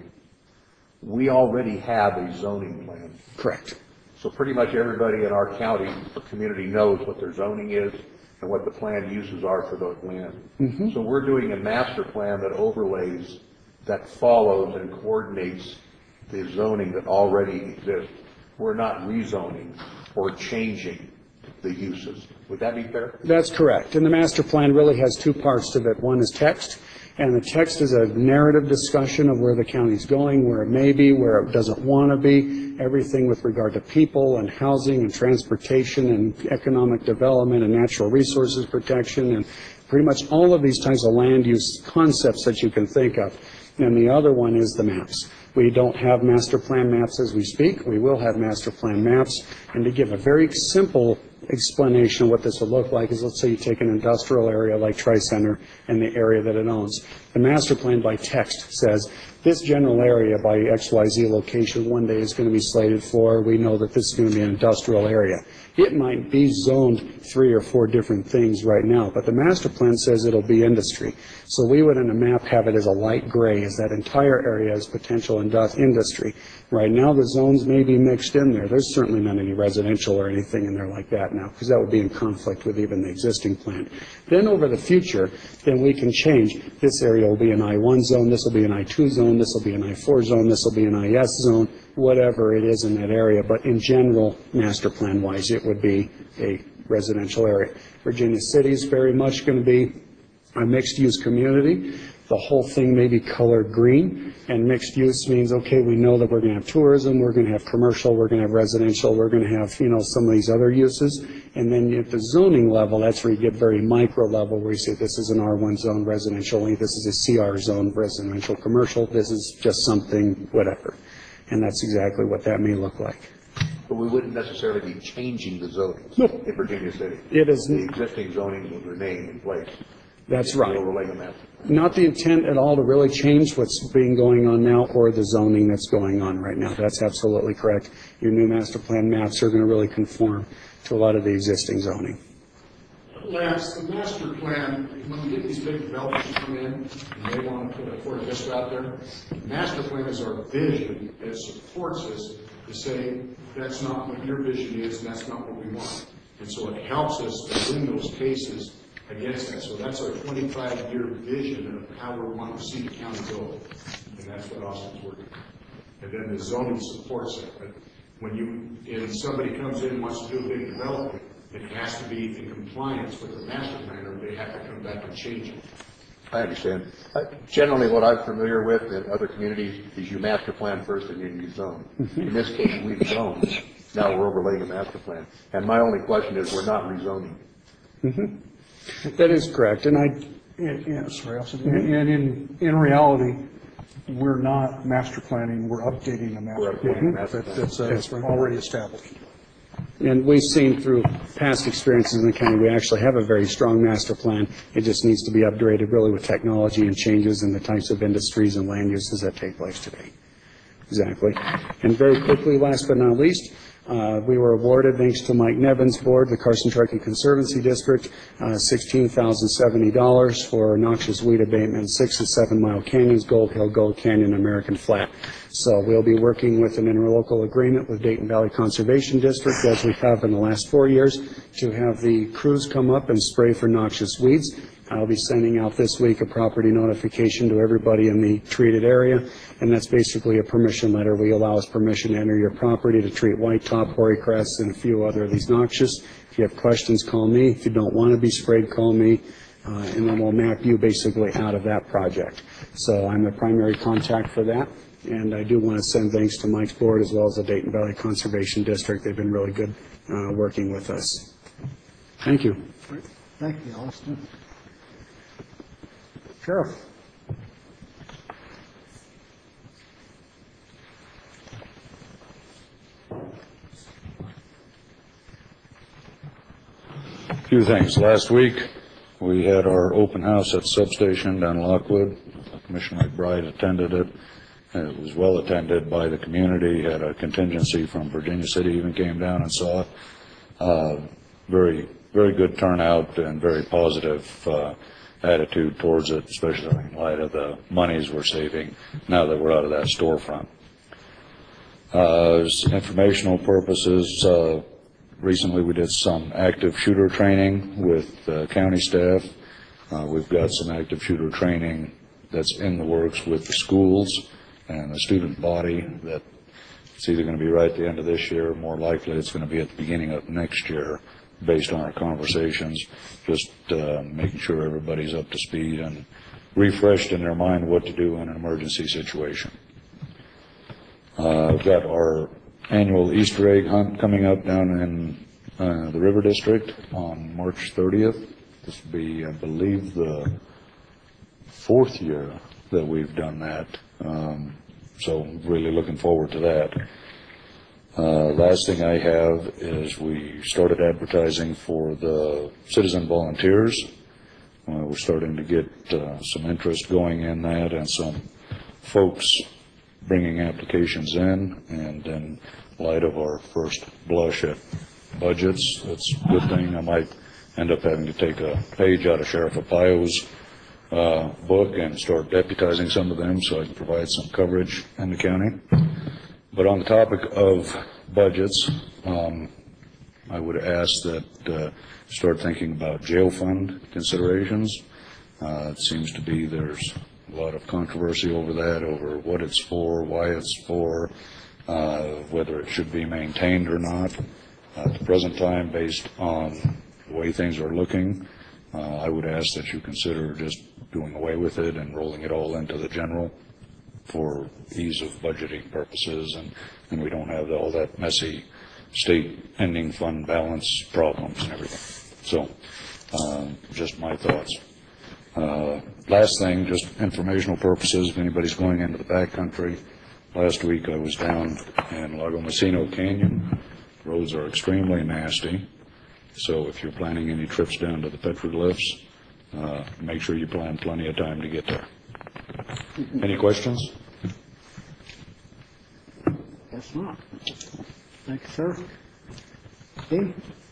we already have a zoning plan. Correct. So pretty much everybody in our county or community knows what their zoning is and what the planned uses are for those land. Mm-hmm. So we're doing a master plan that overlays, that follows and coordinates the zoning that already exists. We're not rezoning or changing the uses. Would that be fair? That's correct. And the master plan really has 2 parts to it. One is text, and the text is a narrative discussion of where the county's going, where it may be, where it doesn't want to be, everything with regard to people and housing and transportation and economic development and natural resources protection and pretty much all of these types of land use concepts that you can think of. And the other one is the maps. We don't have master plan maps as we speak. We will have master plan maps. And to give a very simple explanation of what this would look like is, let's say you take an industrial area like Tri-Center and the area that it owns. The master plan by text says, this general area by XYZ location one day is going to be slated for, we know that this is going to be an industrial area. It might be zoned 3 or 4 different things right now, but the master plan says it'll be industry. So we would in a map have it as a light gray, as that entire area is potential industry. Right now the zones may be mixed in there. There's certainly not any residential or anything in there like that now, because that would be in conflict with even the existing plan. Then over the future, then we can change. This area will be an I-1 zone, this will be an I-2 zone, this will be an I-4 zone, this will be an IS zone, whatever it is in that area. But in general, master plan-wise, it would be a residential area. Virginia City is very much going to be a mixed-use community. The whole thing may be colored green, and mixed use means, okay, we know that we're going to have tourism, we're going to have commercial, we're going to have residential, we're going to have, some of these other uses. And then at the zoning level, that's where you get very micro level, where you say this is an R1 zone residential, this is a CR zone residential commercial, this is just something, whatever. And that's exactly what that may look like. But we wouldn't necessarily be changing the zoning in Virginia City. It is. The existing zoning would remain in place. That's right. Overlay the map. Not the intent at all to really change what's being going on now or the zoning that's going on right now. That's absolutely correct. Your new master plan maps are going to really conform to a lot of the existing zoning. Lance, the master plan, when we get these big developers come in and they want to put a Fort Vista out there, the master plan is our vision. It supports us to say that's not what your vision is and that's not what we want. And so it helps us to win those cases against that. So that's our 25-year vision of how we want to see the county go. And that's what Austin's working on. And then the zoning supports it. But when somebody comes in and wants to do a big development, it has to be in compliance with the master plan, or they have to come back and change it. I understand. Generally, what I'm familiar with in other communities is you master plan first and then you zone. In this case, we've zoned. Now we're overlaying a master plan. And my only question is, we're not rezoning. That is correct. And in reality, we're not master planning, we're updating a master plan that's already established. And we've seen through past experiences in the county, we actually have a very strong master plan. It just needs to be upgraded really with technology and changes in the types of industries and land uses that take place today. Exactly. And very quickly, last but not least, we were awarded, thanks to Mike Nevin's board, the Carson-Truckee Conservancy District, $16,070 for noxious weed abatement, 6 and 7 Mile Canyons, Gold Hill, Gold Canyon, American Flat. So we'll be working with an interlocal agreement with Dayton Valley Conservation District, as we have in the last 4 years, to have the crews come up and spray for noxious weeds. I'll be sending out this week a property notification to everybody in the treated area, and that's basically a permission letter. We allow us permission to enter your property to treat whitetop, hoary crests, and a few other of these noxious. If you have questions, call me. If you don't want to be sprayed, call me, and then we'll map you basically out of that project. So I'm the primary contact for that, and I do want to send thanks to Mike's board as well as the Dayton Valley Conservation District. They've been really good working with us. Thank you. Thank you, Austin. Sheriff. A few things. Last week, we had our open house at the substation down in Lockwood. Commissioner McBride attended it. It was well attended by the community. Had a contingency from Virginia City even came down and saw it. Very, very good turnout and very positive attitude towards it, especially in light of the monies we're saving now that we're out of that storefront. Informational purposes, recently we did some active shooter training with county staff. We've got some active shooter training that's in the works with the schools and the student body. That it's either going to be right at the end of this year, or more likely it's going to be at the beginning of next year, based on our conversations, just making sure everybody's up to speed and refreshed in their mind what to do in an emergency situation. We've got our annual Easter egg hunt coming up down in the River District on March 30th. This will be, I believe, the 4th year that we've done that. So really looking forward to that. Last thing I have is we started advertising for the citizen volunteers. We're starting to get some interest going in that, and some folks bringing applications in, and in light of our first blush at budgets, that's a good thing. I might end up having to take a page out of Sheriff Arpaio's book and start deputizing some of them so I can provide some coverage in the county. But on the topic of budgets, I would ask that start thinking about jail fund considerations. It seems to be there's a lot of controversy over that, over what it's for, why it's for, whether it should be maintained or not. At the present time, based on the way things are looking, I would ask that you consider just doing away with it and rolling it all into the general for ease of budgeting purposes, and we don't have all that messy state ending fund balance problems and everything. So, just my thoughts. Last thing, just informational purposes, if anybody's going into the backcountry, last week I was down in Lago Messino Canyon. Roads are extremely nasty, so if you're planning any trips down to the petroglyphs, make sure you plan plenty of time to get there. Any questions? Guess not. Thank you, sir. Steve?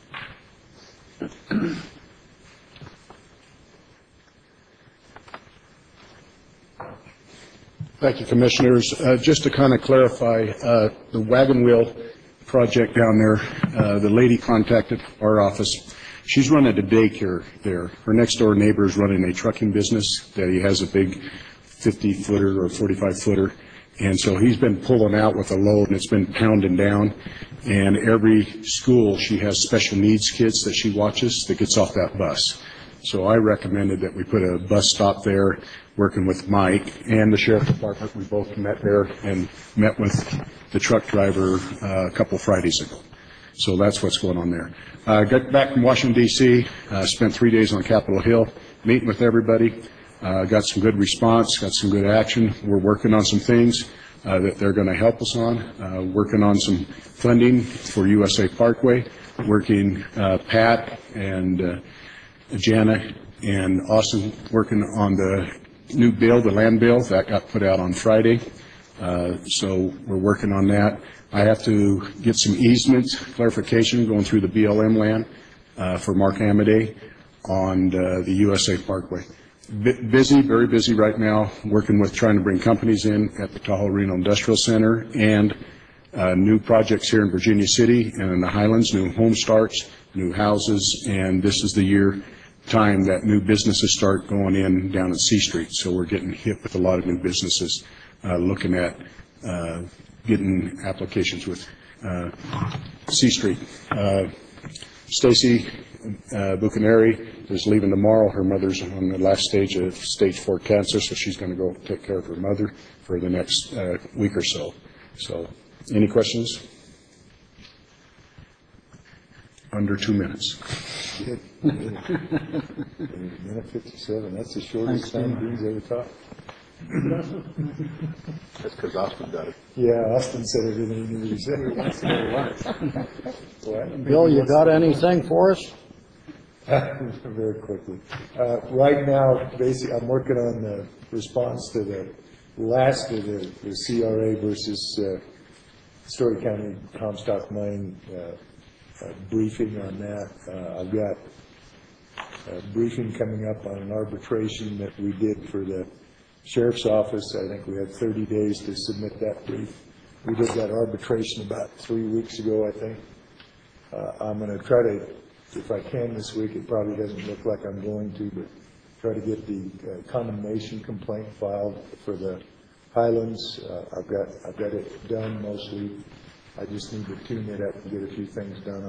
Thank you, Commissioners. Just to kind of clarify, the wagon wheel project down there, the lady contacted our office. She's running a daycare there. Her next door neighbor is running a trucking business that he has a big 50-footer or 45-footer. And so he's been pulling out with a load, and it's been pounding down. And every school, she has special needs kids that she watches that gets off that bus. So I recommended that we put a bus stop there, working with Mike and the Sheriff Department. We both met there and met with the truck driver a couple Fridays ago. So that's what's going on there. Got back from Washington, D.C., spent 3 days on Capitol Hill, meeting with everybody. Got some good response, got some good action. We're working on some things that they're going to help us on, working on some funding for USA Parkway, working Pat and Jana and Austin working on the new bill, the land bill, that got put out on Friday. So we're working on that. I have to get some easements, clarification, going through the BLM land for Mark Amaday on the USA Parkway. Busy, very busy right now, working with trying to bring companies in at the Tahoe Reno Industrial Center and new projects here in Virginia City and in the Highlands, new home starts, new houses, and this is the time that new businesses start going in down at C Street. So we're getting hit with a lot of new businesses, looking at getting applications with C Street. Stacy Bucaneri is leaving tomorrow. Her mother's on the last stage of stage 4 cancer, so she's going to go take care of her mother for the next week or so. So, any questions? Under 2 minutes. Minute 57, that's the shortest time Dean's ever talked. That's because Austin got it. Yeah, Austin said everything he needed to say. Bill, you got anything for us? Very quickly. Right now, basically, I'm working on the response to the last of the CRA versus Story County Comstock Mine briefing on that. I've got a briefing coming up on an arbitration that we did for the Sheriff's Office. I think we had 30 days to submit that brief. We did that arbitration about 3 weeks ago, I think. I'm going to try to, if I can this week, it probably doesn't look like I'm going to, but try to get the condemnation complaint filed for the Highlands. I've got it done mostly. I just need to tune it up and get a few things done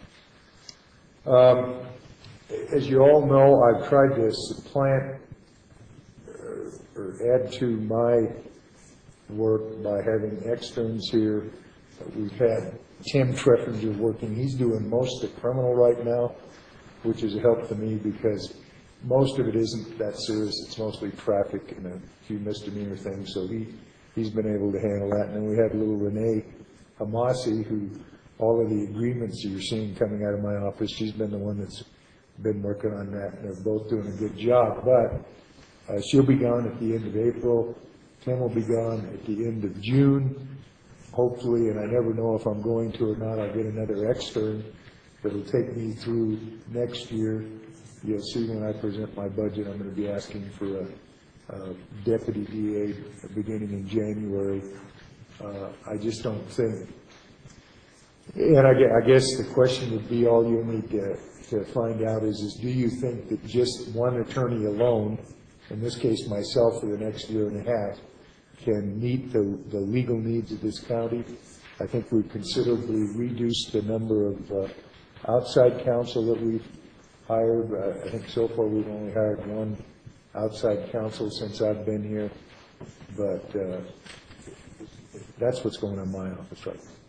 on it. As you all know, I've tried to supplant or add to my work by having externs here. We've had Tim Treffinger working. He's doing most of the criminal right now, which is a help to me because most of it isn't that serious. It's mostly traffic and a few misdemeanor things. So he he's been able to handle that. And then we had little Renee Hamasi, who all of the agreements that you're seeing coming out of my office, she's been the one that's been working on that, and they're both doing a good job. But she'll be gone at the end of April. Tim will be gone at the end of June, hopefully, and I never know if I'm going to or not. I'll get another extern that'll take me through next year. You'll see when I present my budget, I'm going to be asking for a deputy DA beginning in January. I just don't think, and I guess the question would be, all you need to find out is do you think that just one attorney alone, in this case myself for the next year and a half, can meet the legal needs of this county? I think we've considerably reduced the number of outside counsel that we've hired. I think so far we've only hired one outside counsel since I've been here, but that's what's going on in my office right now.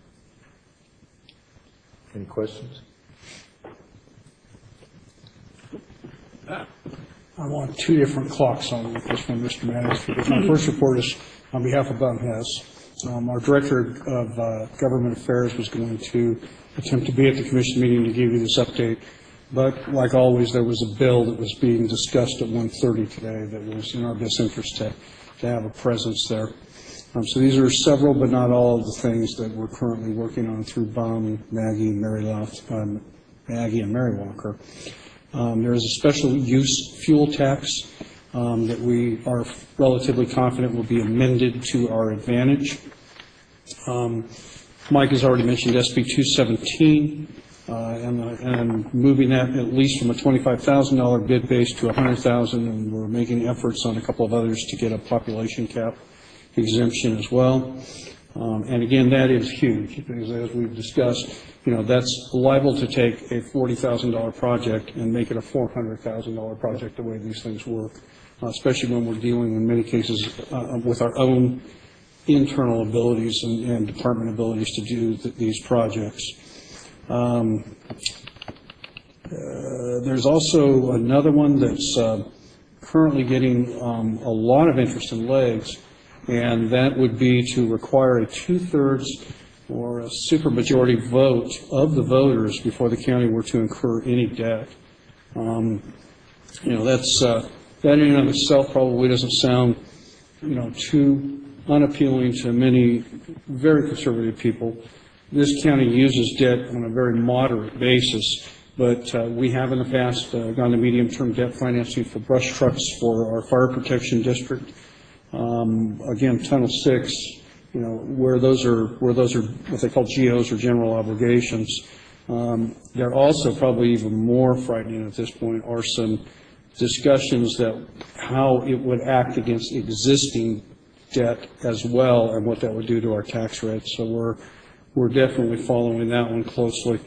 Any questions? I want two different clocks on this one, Mr. Manager, because my first report is on behalf of Bum Hess. Our Director of Government Affairs was going to attempt to be at the commission meeting to give you this update, but like always, there was a bill that was being discussed at 1:30 today that was in our best interest to have a presence there. So these are several, but not all of the things that we're currently working on through Bum, Maggie, Maggie, and Mary Walker. There is a special use fuel tax that we are relatively confident will be amended to our advantage. Mike has already mentioned SB 217 and moving that at least from a $25,000 bid base to $100,000, and we're making efforts on a couple of others to get a population cap exemption as well. And again, that is huge, because as we've discussed, that's liable to take a $40,000 project and make it a $400,000 project the way these things work, especially when we're dealing in many cases with our own internal abilities and department abilities to do these projects. There's also another one that's currently getting a lot of interest and legs, and that would be to require a 2/3 or a supermajority vote of the voters before the county were to incur any debt. That in and of itself probably doesn't sound, too unappealing to many very conservative people. This county uses debt on a very moderate basis, but we have in the past gone to medium-term debt financing for brush trucks for our fire protection district. Again, Tunnel 6, where those are what they call GOs or general obligations. They're also probably even more frightening at this point are some discussions that how it would act against existing debt as well, and what that would do to our tax rates. So we're definitely following that one closely.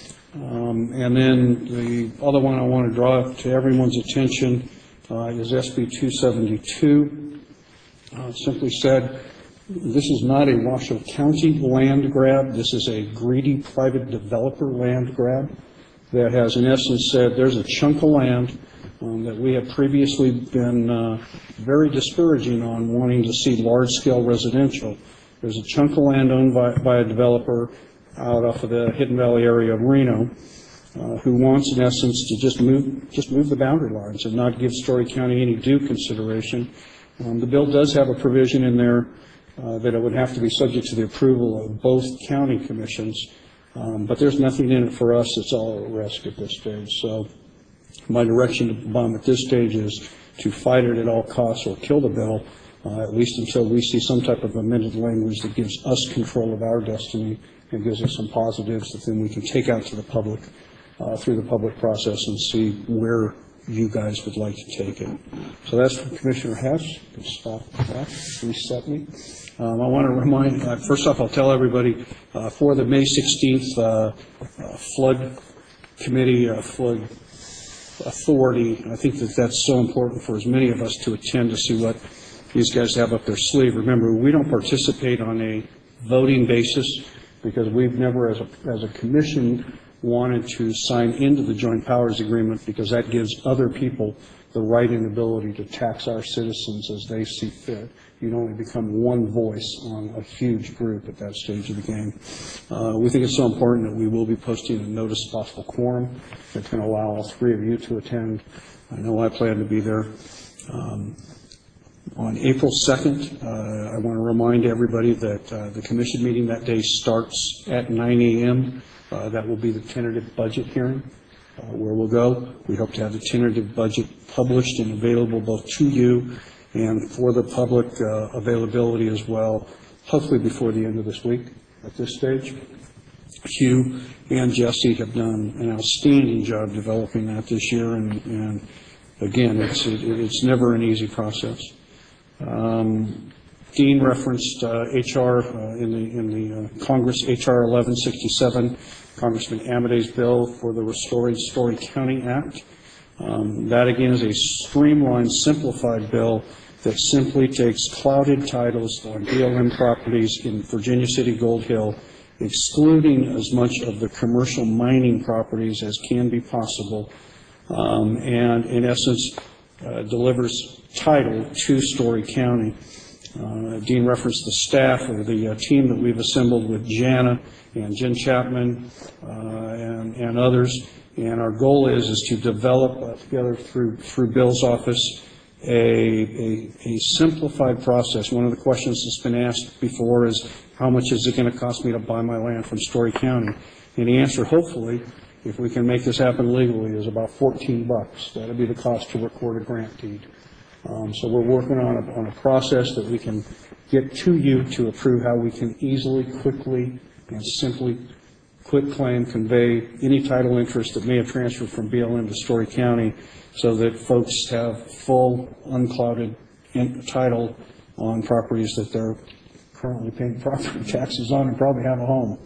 And then the other one I want to draw to everyone's attention is SB 272. Simply said, this is not a Washoe County land grab. This is a greedy private developer land grab that has, in essence, said there's a chunk of land that we have previously been very discouraging on wanting to see large-scale residential. There's a chunk of land owned by a developer out off of the Hidden Valley area of Reno who wants, in essence, to just move the boundary lines and not give Story County any due consideration. The bill does have a provision in there that it would have to be subject to the approval of both county commissions, but there's nothing in it for us. It's all at risk at this stage. So my direction to Bum at this stage is to fight it at all costs or kill the bill, at least until we see some type of amended language that gives us control of our destiny and gives us some positives that then we can take out to the public through the public process and see where you guys would like to take it. So that's from Commissioner Hess. Stop that. Reset me. I want to remind, first off, I'll tell everybody for the May 16th flood committee, flood authority, I think that's so important for as many of us to attend to see what these guys have up their sleeve. Remember, we don't participate on a voting basis because we've never, as a commission, wanted to sign into the joint powers agreement because that gives other people the right and ability to tax our citizens as they see fit. You'd only become one voice on a huge group at that stage of the game. We think it's so important that we will be posting a notice of possible quorum that's going to allow all three of you to attend. I know I plan to be there. On April 2nd, I want to remind everybody that the commission meeting that day starts at 9 a.m. That will be the tentative budget hearing where we'll go. We hope to have the tentative budget published and available both to you and for the public availability as well, hopefully before the end of this week at this stage. Hugh and Jesse have done an outstanding job developing that this year, and again, it's never an easy process. Dean referenced HR in the Congress, HR 1167, Congressman Amadei's bill for the Restoring Story County Act. That again is a streamlined, simplified bill that simply takes clouded titles on BLM properties in Virginia City, Gold Hill, excluding as much of the commercial mining properties as can be possible, and in essence delivers title to Story County. Dean referenced the staff or the team that we've assembled with Jana and Jen Chapman and others, and our goal is to develop together through Bill's office a simplified process. One of the questions that's been asked before is, how much is it going to cost me to buy my land from Story County? And the answer, hopefully, if we can make this happen legally, is about $14. That'll be the cost to record a grant deed. So we're working on a process that we can get to you to approve how we can easily, quickly, and simply quit claim, convey any title interest that may have transferred from BLM to Story County so that folks have full, unclouded title on properties that they're currently paying property taxes on and probably have a home.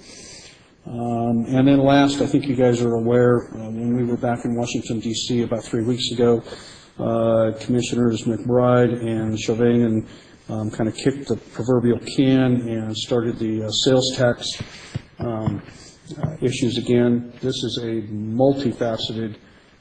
And then last, I think you guys are aware, when we were back in Washington, D.C. about 3 weeks ago, Commissioners McBride and Chauvin kind of kicked the proverbial can and started the sales tax issues again. This is a multifaceted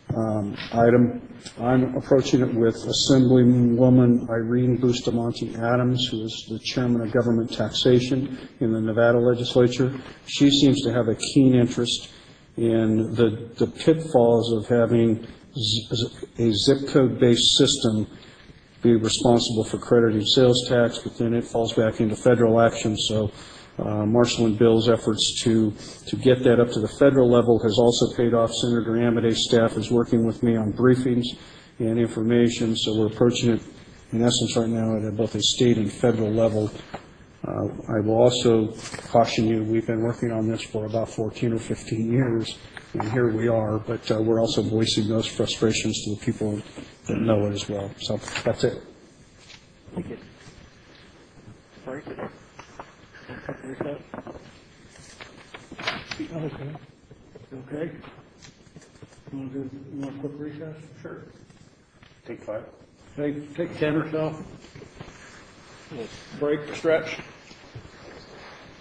item. I'm approaching it with Assemblywoman Irene Bustamante Adams, who is the chairman of government taxation in the Nevada legislature. She seems to have a keen interest in the pitfalls of having a zip code-based system be responsible for crediting sales tax, but then it falls back into federal action. So Marshall and Bill's efforts to get that up to the federal level has also paid off. Senator Amadei's staff is working with me on briefings and information, so we're approaching it in essence right now at both a state and federal level. I will also caution you, we've been working on this for about 14 or 15 years, and here we are, but we're also voicing those frustrations to the people that know it as well. So that's it. Thank you. Frank? Okay. You want a quick recess? Sure. Take 5. Take 10 or so. Break, stretch.